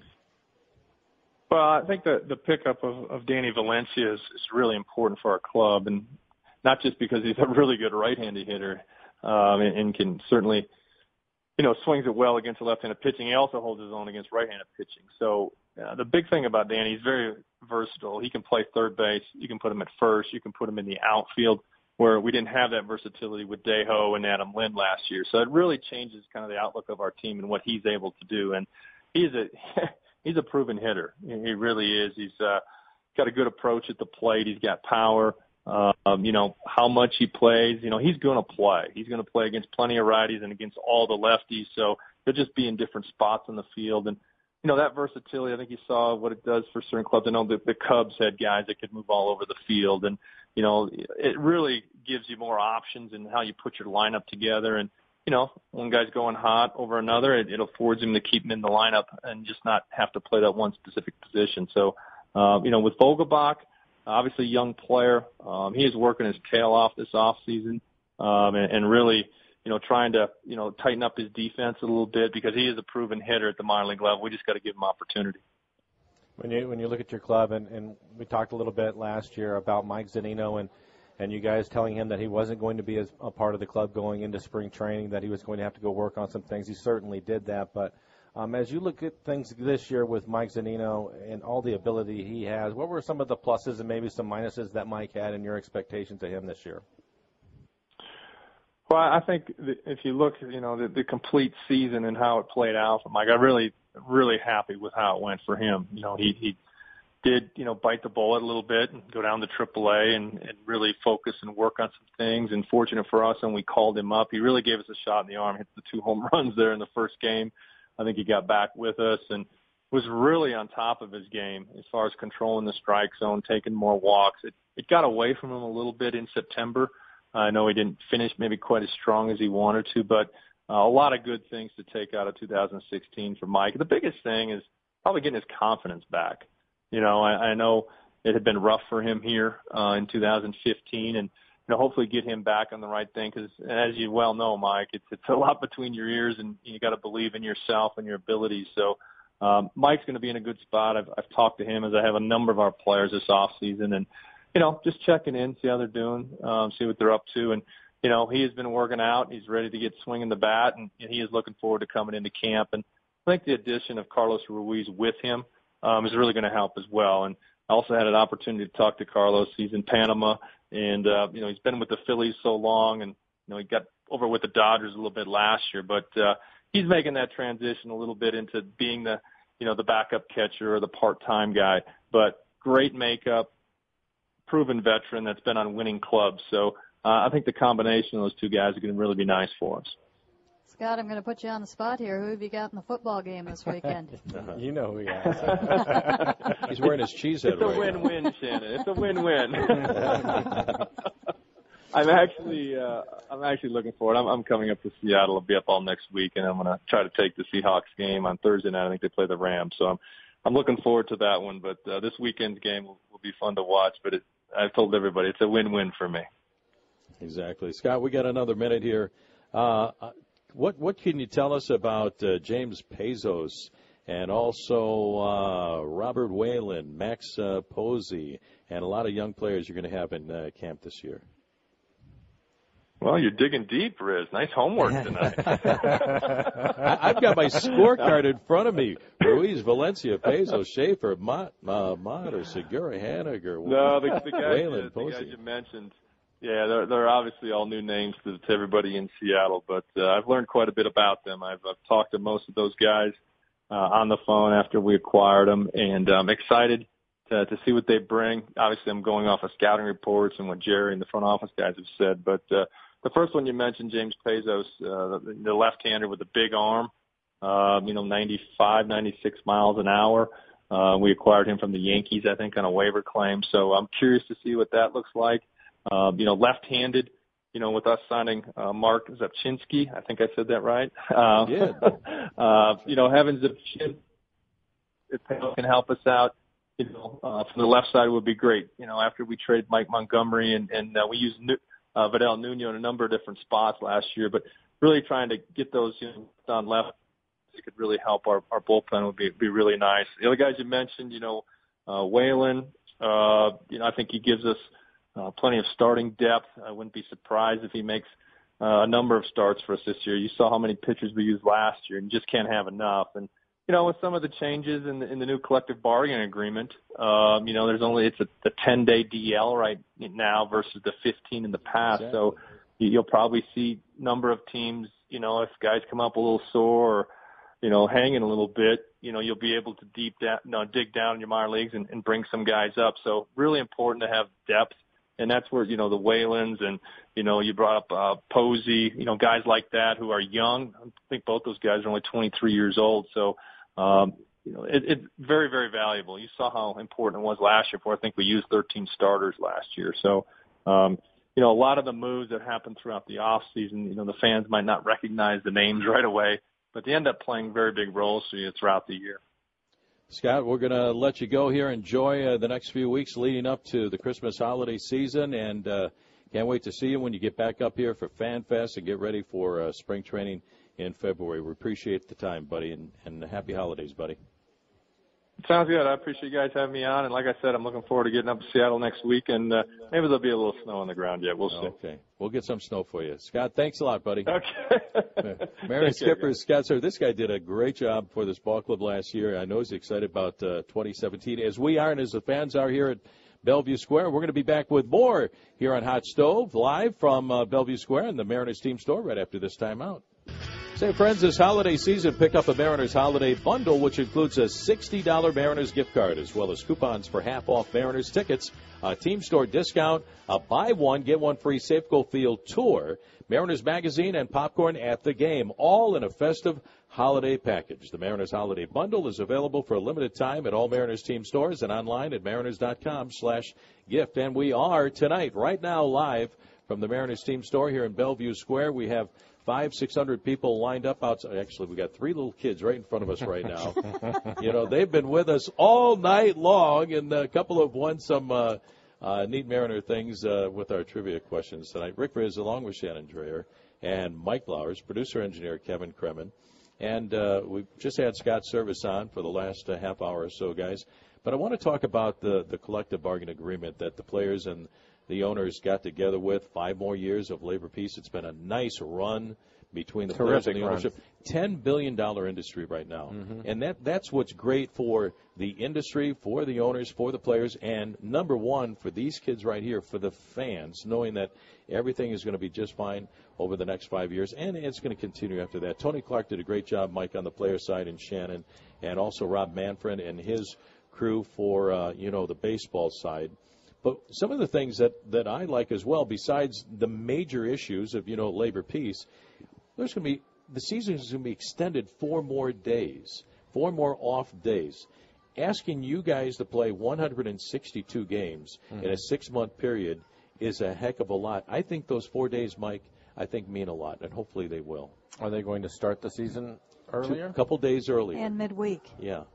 Well, I think the pickup of Danny Valencia is really important for our club, and not just because he's a really good right-handed hitter and can certainly, swings it well against the left-handed pitching. He also holds his own against right-handed pitching. So the big thing about Danny, he's very versatile. He can play third base. You can put him at first. You can put him in the outfield, where we didn't have that versatility with Dae-Ho and Adam Lynn last year. So it really changes kind of the outlook of our team and what he's able to do. And he's a proven hitter. He really is. He's got a good approach at the plate. He's got power. How much he plays, he's going to play. He's going to play against plenty of righties and against all the lefties. So he'll just be in different spots on the field. And, that versatility, I think you saw what it does for certain clubs. I know the Cubs had guys that could move all over the field. And, it really gives you more options in how you put your lineup together. And, one guy's going hot over another, it affords him to keep him in the lineup and just not have to play that one specific position. So, with Vogelbach, obviously young player, he is working his tail off this off season, and really, trying to, tighten up his defense a little bit because he is a proven hitter at the minor league level. We just got to give him opportunity. When you look at your club, and we talked a little bit last year about Mike Zunino and you guys telling him that he wasn't going to be a part of the club going into spring training, that he was going to have to go work on some things. He certainly did that. But as you look at things this year with Mike Zunino and all the ability he has, what were some of the pluses and maybe some minuses that Mike had in your expectations of him this year? Well, I think if you look, the complete season and how it played out for Mike, I'm really, really happy with how it went for him. He did, bite the bullet a little bit and go down to AAA and really focus and work on some things. And fortunate for us, when we called him up, he really gave us a shot in the arm, hit the 2 home runs there in the first game. I think he got back with us and was really on top of his game as far as controlling the strike zone, taking more walks. It got away from him a little bit in September. I know he didn't finish maybe quite as strong as he wanted to, but a lot of good things to take out of 2016 for Mike. The biggest thing is probably getting his confidence back. I know it had been rough for him here in 2015, and hopefully get him back on the right thing. Because as you well know, Mike, it's a lot between your ears, and you got to believe in yourself and your abilities. So Mike's going to be in a good spot. I've talked to him, as I have a number of our players this off season, and just checking in, see how they're doing, see what they're up to, and he has been working out. He's ready to get swinging the bat, and he is looking forward to coming into camp. And I think the addition of Carlos Ruiz with him is really going to help as well. And I also had an opportunity to talk to Carlos. He's in Panama, and he's been with the Phillies so long, and he got over with the Dodgers a little bit last year, but he's making that transition a little bit into being the backup catcher or the part-time guy. But great makeup, proven veteran that's been on winning clubs. So I think the combination of those two guys are going to really be nice for us. Scott, I'm going to put you on the spot here. Who have you got in the football game this weekend? You know who he is. He's wearing his cheese head right now. It's a win-win, Shannon. It's a win-win. I'm actually looking forward. I'm coming up to Seattle. I'll be up all next week, and I'm going to try to take the Seahawks game on Thursday night. I think they play the Rams, so I'm looking forward to that one. But this weekend's game will be fun to watch. But I've told everybody it's a win-win for me. Exactly, Scott. We got another minute here. What can you tell us about James Pezos and also Robert Whalen, Max Posey, and a lot of young players you're going to have in camp this year? Well, you're digging deep, Riz. Nice homework tonight. I've got my scorecard in front of me. Ruiz, Valencia, Pezos, Schaefer, Mott, or Segura, Haniger, no, the guys you mentioned. Yeah, they're obviously all new names to everybody in Seattle, but I've learned quite a bit about them. I've talked to most of those guys on the phone after we acquired them, and I'm excited to see what they bring. Obviously, I'm going off of scouting reports and what Jerry and the front office guys have said. But the first one you mentioned, James Pezos, the left-hander with the big arm, 95, 96 miles an hour. We acquired him from the Yankees, I think, on a waiver claim. So I'm curious to see what that looks like. Left-handed, with us signing Mark Zapchinski, I think I said that right. Having Zapchinski, if Pezos can help us out, from the left side would be great. After we traded Mike Montgomery and we used Vidal Nuno in a number of different spots last year, but really trying to get those on left could really help our bullpen would be really nice. The other guys you mentioned, Whalen, I think he gives us plenty of starting depth. I wouldn't be surprised if he makes a number of starts for us this year. You saw how many pitchers we used last year, and you just can't have enough. And with some of the changes in the new collective bargaining agreement, it's a 10-day DL right now versus the 15 in the past. Exactly. So you'll probably see a number of teams, if guys come up a little sore or, hanging a little bit, you'll be able to dig down in your minor leagues and bring some guys up. So really important to have depth. And that's where, the Whalens and, you brought up Posey, guys like that who are young. I think both those guys are only 23 years old. So, it's very, very valuable. You saw how important it was last year I think we used 13 starters last year. So, a lot of the moves that happened throughout the off season, the fans might not recognize the names right away, but they end up playing very big roles for you throughout the year. Scott, we're going to let you go here. Enjoy the next few weeks leading up to the Christmas holiday season, and can't wait to see you when you get back up here for Fan Fest and get ready for spring training in February. We appreciate the time, buddy, and happy holidays, buddy. Sounds good. I appreciate you guys having me on. And like I said, I'm looking forward to getting up to Seattle next week, and maybe there'll be a little snow on the ground yet. We'll see. Okay. We'll get some snow for you. Scott, thanks a lot, buddy. Okay. Mariners skipper Scott Servais. This guy did a great job for this ball club last year. I know he's excited about 2017, as we are and as the fans are here at Bellevue Square. We're going to be back with more here on Hot Stove, live from Bellevue Square and the Mariners team store right after this timeout. Say, friends, this holiday season, pick up a Mariners holiday bundle, which includes a $60 Mariners gift card, as well as coupons for half-off Mariners tickets, a team store discount, a buy one, get one free Safeco Field tour, Mariners magazine, and popcorn at the game, all in a festive holiday package. The Mariners holiday bundle is available for a limited time at all Mariners team stores and online at mariners.com/gift. And we are tonight, right now, live from the Mariners team store here in Bellevue Square. We have 500-600 people lined up outside. Actually, we got 3 little kids right in front of us right now. They've been with us all night long, and a couple have won some neat Mariner things with our trivia questions tonight. Rick Riz, along with Shannon Dreher, and Mike Blowers, producer-engineer Kevin Kremen. And we've just had Scott Servais on for the last half hour or so, guys. But I want to talk about the collective bargaining agreement that the players and the owners got together with. 5 more years of labor peace. It's been a nice run between the players and the ownership. $10 billion industry right now. Mm-hmm. And that's what's great for the industry, for the owners, for the players, and number one, for these kids right here, for the fans, knowing that everything is going to be just fine over the next 5 years, and it's going to continue after that. Tony Clark did a great job, Mike, on the player side, and Shannon, and also Rob Manfred and his crew for, the baseball side. But some of the things that I like as well, besides the major issues of, labor peace, the season is going to be extended 4 more days, 4 more off days. Asking you guys to play 162 games in a 6-month period is a heck of a lot. I think those 4 days, Mike, mean a lot, and hopefully they will. Are they going to start the season earlier? A couple days earlier. And midweek. Yeah.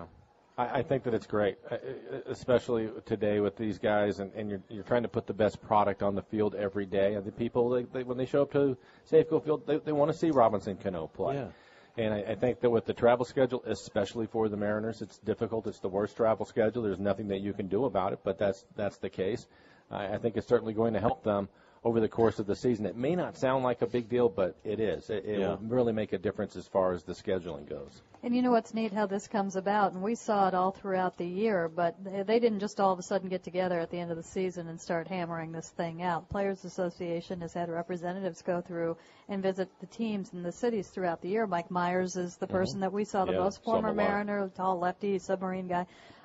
I think that it's great, especially today with these guys, and you're trying to put the best product on the field every day. And the people, when they show up to Safeco Field, they want to see Robinson Cano play. Yeah. And I think that with the travel schedule, especially for the Mariners, it's difficult. It's the worst travel schedule. There's nothing that you can do about it, but that's the case. I think it's certainly going to help them over the course of the season. It may not sound like a big deal, but it is. It will really make a difference as far as the scheduling goes. And you know what's neat, how this comes about, and we saw it all throughout the year, but they didn't just all of a sudden get together at the end of the season and start hammering this thing out. Players Association has had representatives go through and visit the teams in the cities throughout the year. Mike Myers is the person that we saw the most, former Mariner, tall lefty, submarine guy.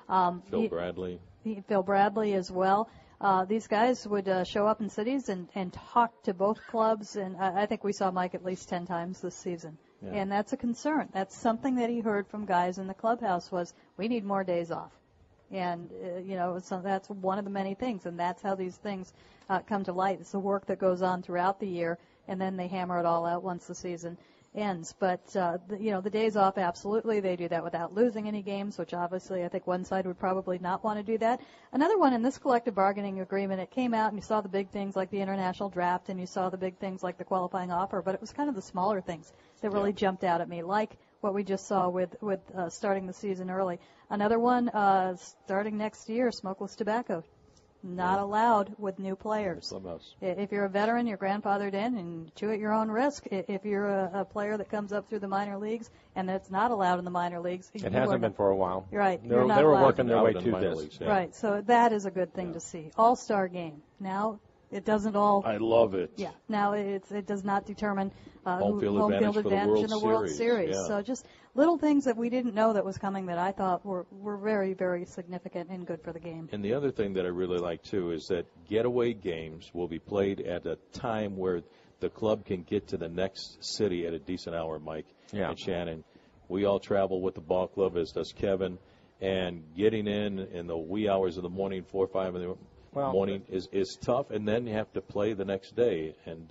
Phil Bradley. Phil Bradley as well. These guys would show up in cities and talk to both clubs, and I think we saw Mike at least 10 times this season. Yeah. And that's a concern. That's something that he heard from guys in the clubhouse was, we need more days off. And, so that's one of the many things, and that's how these things come to light. It's the work that goes on throughout the year, and then they hammer it all out once the season ends. But, the days off, absolutely. They do that without losing any games, which obviously I think one side would probably not want to do that. Another one in this collective bargaining agreement, it came out and you saw the big things like the international draft and you saw the big things like the qualifying offer, but it was kind of the smaller things that really jumped out at me, like what we just saw with starting the season early. Another one, starting next year, smokeless tobacco. Not allowed with new players. If you're a veteran, you're grandfathered in and chew at your own risk. If you're a player that comes up through the minor leagues and that's not allowed in the minor leagues. It hasn't been for a while. Right. They were working their way to this. Leagues, yeah. Right. So that is a good thing to see. All-star game. Now it doesn't all. I love it. Yeah. Now it does not determine home field advantage in the World Series. Yeah. So just little things that we didn't know that was coming that I thought were very, very significant and good for the game. And the other thing that I really like, too, is that getaway games will be played at a time where the club can get to the next city at a decent hour, Mike and Shannon. We all travel with the ball club, as does Kevin, and getting in the wee hours of the morning, 4 or 5 in the morning, is tough, and then you have to play the next day. And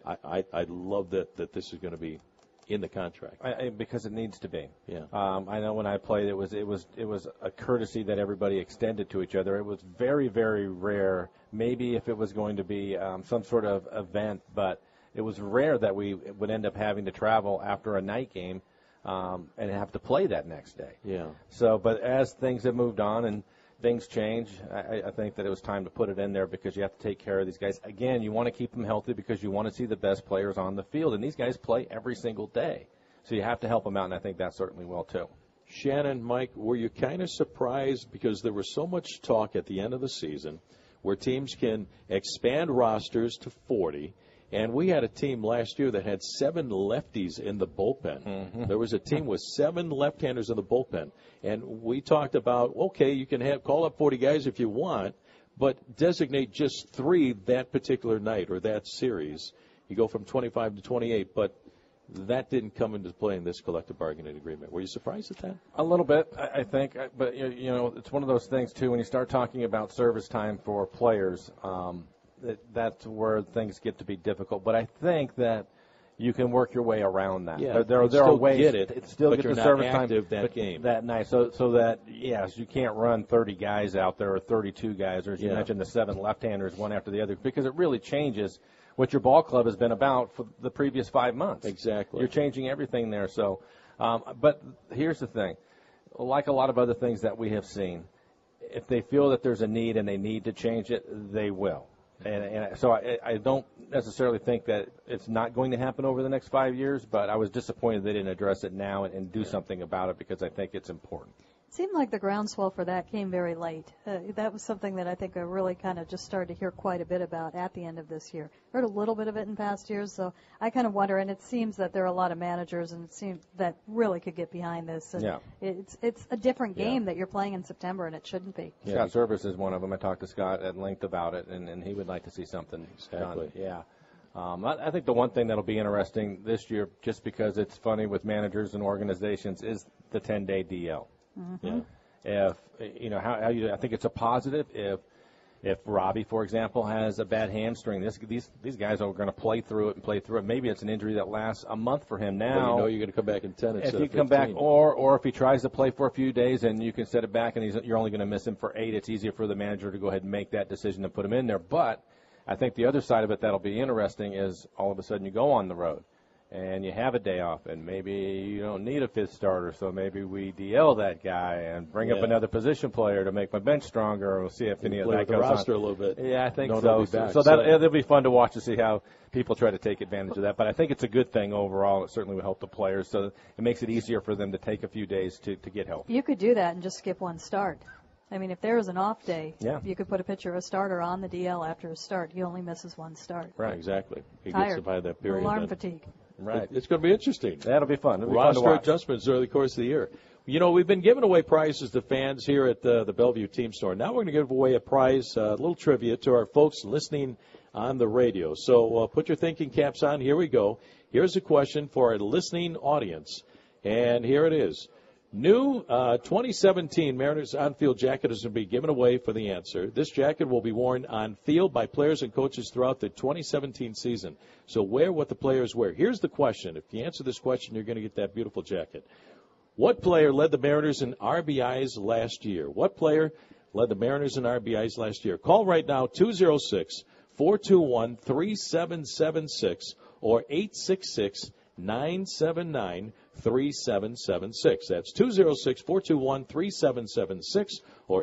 I love that this is going to be in the contract because it needs to be. Yeah. I know when I played, it was a courtesy that everybody extended to each other. It was very, very rare. Maybe if it was going to be some sort of event, but it was rare that we would end up having to travel after a night game and have to play that next day. Yeah. So, but as things have moved on and things change, I think that it was time to put it in there because you have to take care of these guys. Again, you want to keep them healthy because you want to see the best players on the field, and these guys play every single day. So you have to help them out, and I think that certainly will too. Shannon, Mike, were you kind of surprised because there was so much talk at the end of the season where teams can expand rosters to 40, and we had a team last year that had 7 lefties in the bullpen. Mm-hmm. There was a team with 7 left-handers in the bullpen. And we talked about, okay, you can call up 40 guys if you want, but designate just 3 that particular night or that series. You go from 25 to 28, but that didn't come into play in this collective bargaining agreement. Were you surprised at that? A little bit, I think. But, it's one of those things, too, when you start talking about service time for players, that's where things get to be difficult. But I think that you can work your way around that. Yeah, there are ways to still get the service time that night. So that, yes, you can't run 30 guys out there or 32 guys, or as you mentioned, the 7 left-handers one after the other, because it really changes what your ball club has been about for the previous 5 months. Exactly. You're changing everything there. So, but here's the thing. Like a lot of other things that we have seen, if they feel that there's a need and they need to change it, they will. And so I don't necessarily think that it's not going to happen over the next 5 years, but I was disappointed they didn't address it now and do something about it because I think it's important. It seemed like the groundswell for that came very late. That was something that I think I really kind of just started to hear quite a bit about at the end of this year. Heard a little bit of it in past years, so I kind of wonder, and it seems that there are a lot of managers and it seems that really could get behind this. And it's a different game that you're playing in September, and it shouldn't be. Scott Service is one of them. I talked to Scott at length about it, and he would like to see something done. Yeah. I think the one thing that'll be interesting this year, just because it's funny with managers and organizations, is the 10-day DL. Mm-hmm. Yeah. I think it's a positive if Robbie, for example, has a bad hamstring. These guys are going to play through it. Maybe it's an injury that lasts a month for him now. But you're going to come back in 10 instead of 15. If you come back, or if he tries to play for a few days and you can set it back and you're only going to miss him for 8, it's easier for the manager to go ahead and make that decision and put him in there. But I think the other side of it that'll be interesting is all of a sudden you go on the road and you have a day off, and maybe you don't need a 5th starter, so maybe we DL that guy and bring up another position player to make my bench stronger, and we'll see if any of that goes on. Play with the roster a little bit. Yeah, I think so. So that'll be fun to watch to see how people try to take advantage of that. But I think it's a good thing overall. It certainly will help the players, so it makes it easier for them to take a few days to get help. You could do that and just skip one start. I mean, if there was an off day, you could put a pitcher, a starter, on the DL after a start. He only misses one start. Right, exactly. He Tired. gets to buy that period. Alarm fatigue. Right. It's going to be interesting. That'll be fun. Roster adjustments during the course of the year. You know, we've been giving away prizes to fans here at the Bellevue Team Store. Now we're going to give away a prize, a little trivia to our folks listening on the radio. So put your thinking caps on. Here we go. Here's a question for our listening audience, and here it is. New 2017 Mariners on-field jacket is going to be given away for the answer. This jacket will be worn on field by players and coaches throughout the 2017 season. So wear what the players wear. Here's the question. If you answer this question, you're going to get that beautiful jacket. What player led the Mariners in RBIs last year? What player led the Mariners in RBIs last year? Call right now, 206-421-3776 or 866-979-3776. That's 206-421-3776 or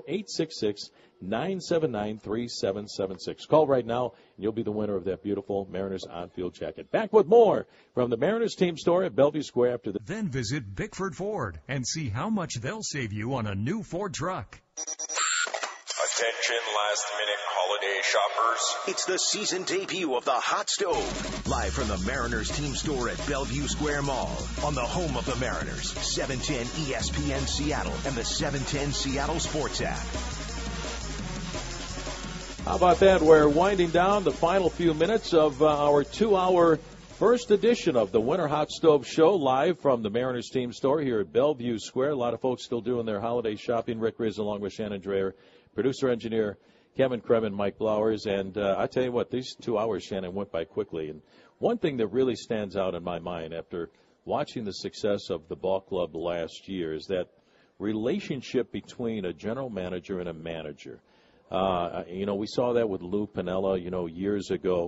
866-979-3776. Call right now, and you'll be the winner of that beautiful Mariners on-field jacket. Back with more from the Mariners Team Store at Bellevue Square after the... Then visit Bickford Ford and see how much they'll save you on a new Ford truck. Attention last-minute holiday shoppers. It's the season debut of the Hot Stove. Live from the Mariners Team Store at Bellevue Square Mall. On the home of the Mariners, 710 ESPN Seattle and the 710 Seattle Sports app. How about that? We're winding down the final few minutes of our 2-hour first edition of the Winter Hot Stove Show, live from the Mariners Team Store here at Bellevue Square. A lot of folks still doing their holiday shopping. Rick Riz along with Shannon Dreher, producer-engineer Kevin Kremen, Mike Blowers. And I tell you what, these 2 hours, Shannon, went by quickly. And one thing that really stands out in my mind after watching the success of the ball club last year is that relationship between a general manager and a manager. You know, we saw that with Lou Piniella, you know, years ago,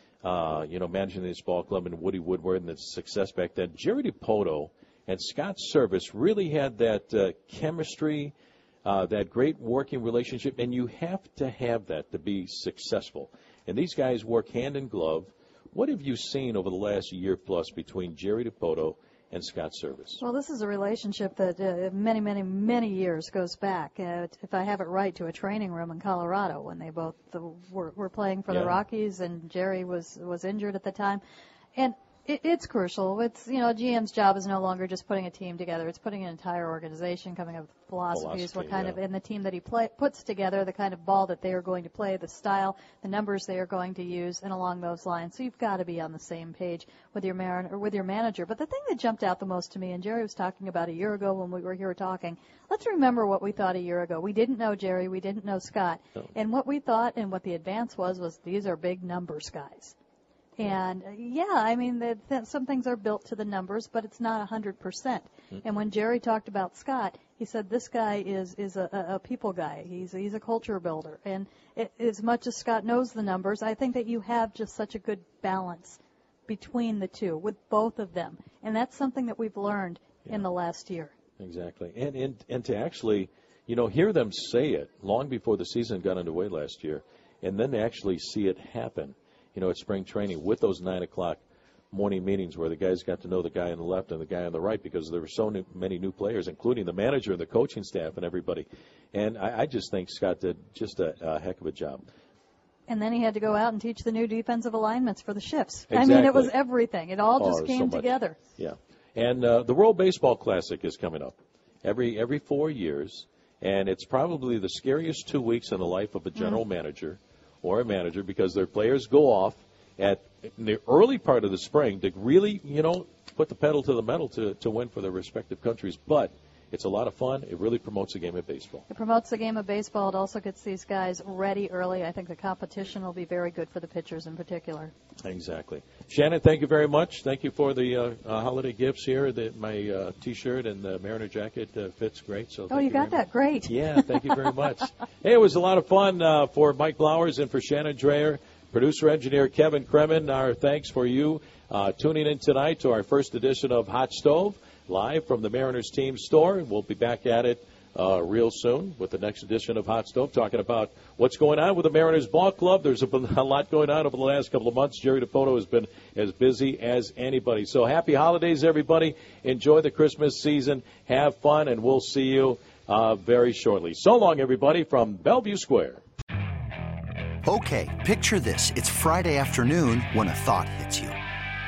you know, managing this ball club and Woody Woodward and the success back then. Jerry Dipoto and Scott Service really had that chemistry, that great working relationship, and you have to have that to be successful. And these guys work hand in glove. What have you seen over the last year plus between Jerry Dipoto and Scott Service? Well, this is a relationship that many, many, many years goes back, if I have it right, to a training room in Colorado when they both were playing for the Rockies, and Jerry was injured at the time. And it's crucial. It's, you know, a GM's job is no longer just putting a team together. It's putting an entire organization, coming up with philosophies, what kind of, and the team that he puts together, the kind of ball that they are going to play, the style, the numbers they are going to use, and along those lines. So you've got to be on the same page with your manager. But the thing that jumped out the most to me, and Jerry was talking about a year ago when we were here talking, let's remember what we thought a year ago. We didn't know Jerry. We didn't know Scott. No. And what we thought and what the advance was these are big numbers guys. And, I mean, some things are built to the numbers, but it's not 100%. Mm-hmm. And when Jerry talked about Scott, he said this guy is a people guy. He's a culture builder. And as much as Scott knows the numbers, I think that you have just such a good balance between the two, with both of them. And that's something that we've learned in the last year. Exactly. And to actually, you know, hear them say it long before the season got underway last year, and then to actually see it happen. You know, at spring training with those 9 o'clock morning meetings where the guys got to know the guy on the left and the guy on the right because there were so many new players, including the manager and the coaching staff and everybody. And I just think Scott did just a heck of a job. And then he had to go out and teach the new defensive alignments for the shifts. Exactly. I mean, it was everything. It all just came together. Yeah. And the World Baseball Classic is coming up every 4 years, and it's probably the scariest 2 weeks in the life of a general manager or a manager because their players go off in the early part of the spring to really, you know, put the pedal to the metal to win for their respective countries. But it's a lot of fun. It really promotes the game of baseball. It promotes the game of baseball. It also gets these guys ready early. I think the competition will be very good for the pitchers in particular. Exactly. Shannon, thank you very much. Thank you for the holiday gifts here. My T-shirt and the Mariner jacket fits great. So you got that. Great. Yeah, thank you very much. Hey, it was a lot of fun for Mike Blowers and for Shannon Dreher. Producer-engineer Kevin Kremen, our thanks for you tuning in tonight to our first edition of Hot Stove, live from the Mariners Team Store. We'll be back at it real soon with the next edition of Hot Stove, talking about what's going on with the Mariners Ball Club. There's a lot going on over the last couple of months. Jerry Dipoto has been as busy as anybody. So happy holidays, everybody. Enjoy the Christmas season. Have fun, and we'll see you very shortly. So long, everybody, from Bellevue Square. Okay, picture this. It's Friday afternoon when a thought hits you.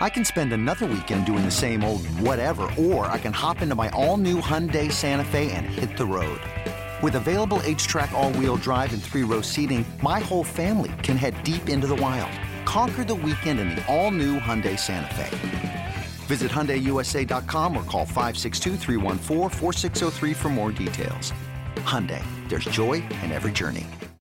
I can spend another weekend doing the same old whatever, or I can hop into my all-new Hyundai Santa Fe and hit the road. With available H-Track all-wheel drive and 3-row seating, my whole family can head deep into the wild. Conquer the weekend in the all-new Hyundai Santa Fe. Visit HyundaiUSA.com or call 562-314-4603 for more details. Hyundai, there's joy in every journey.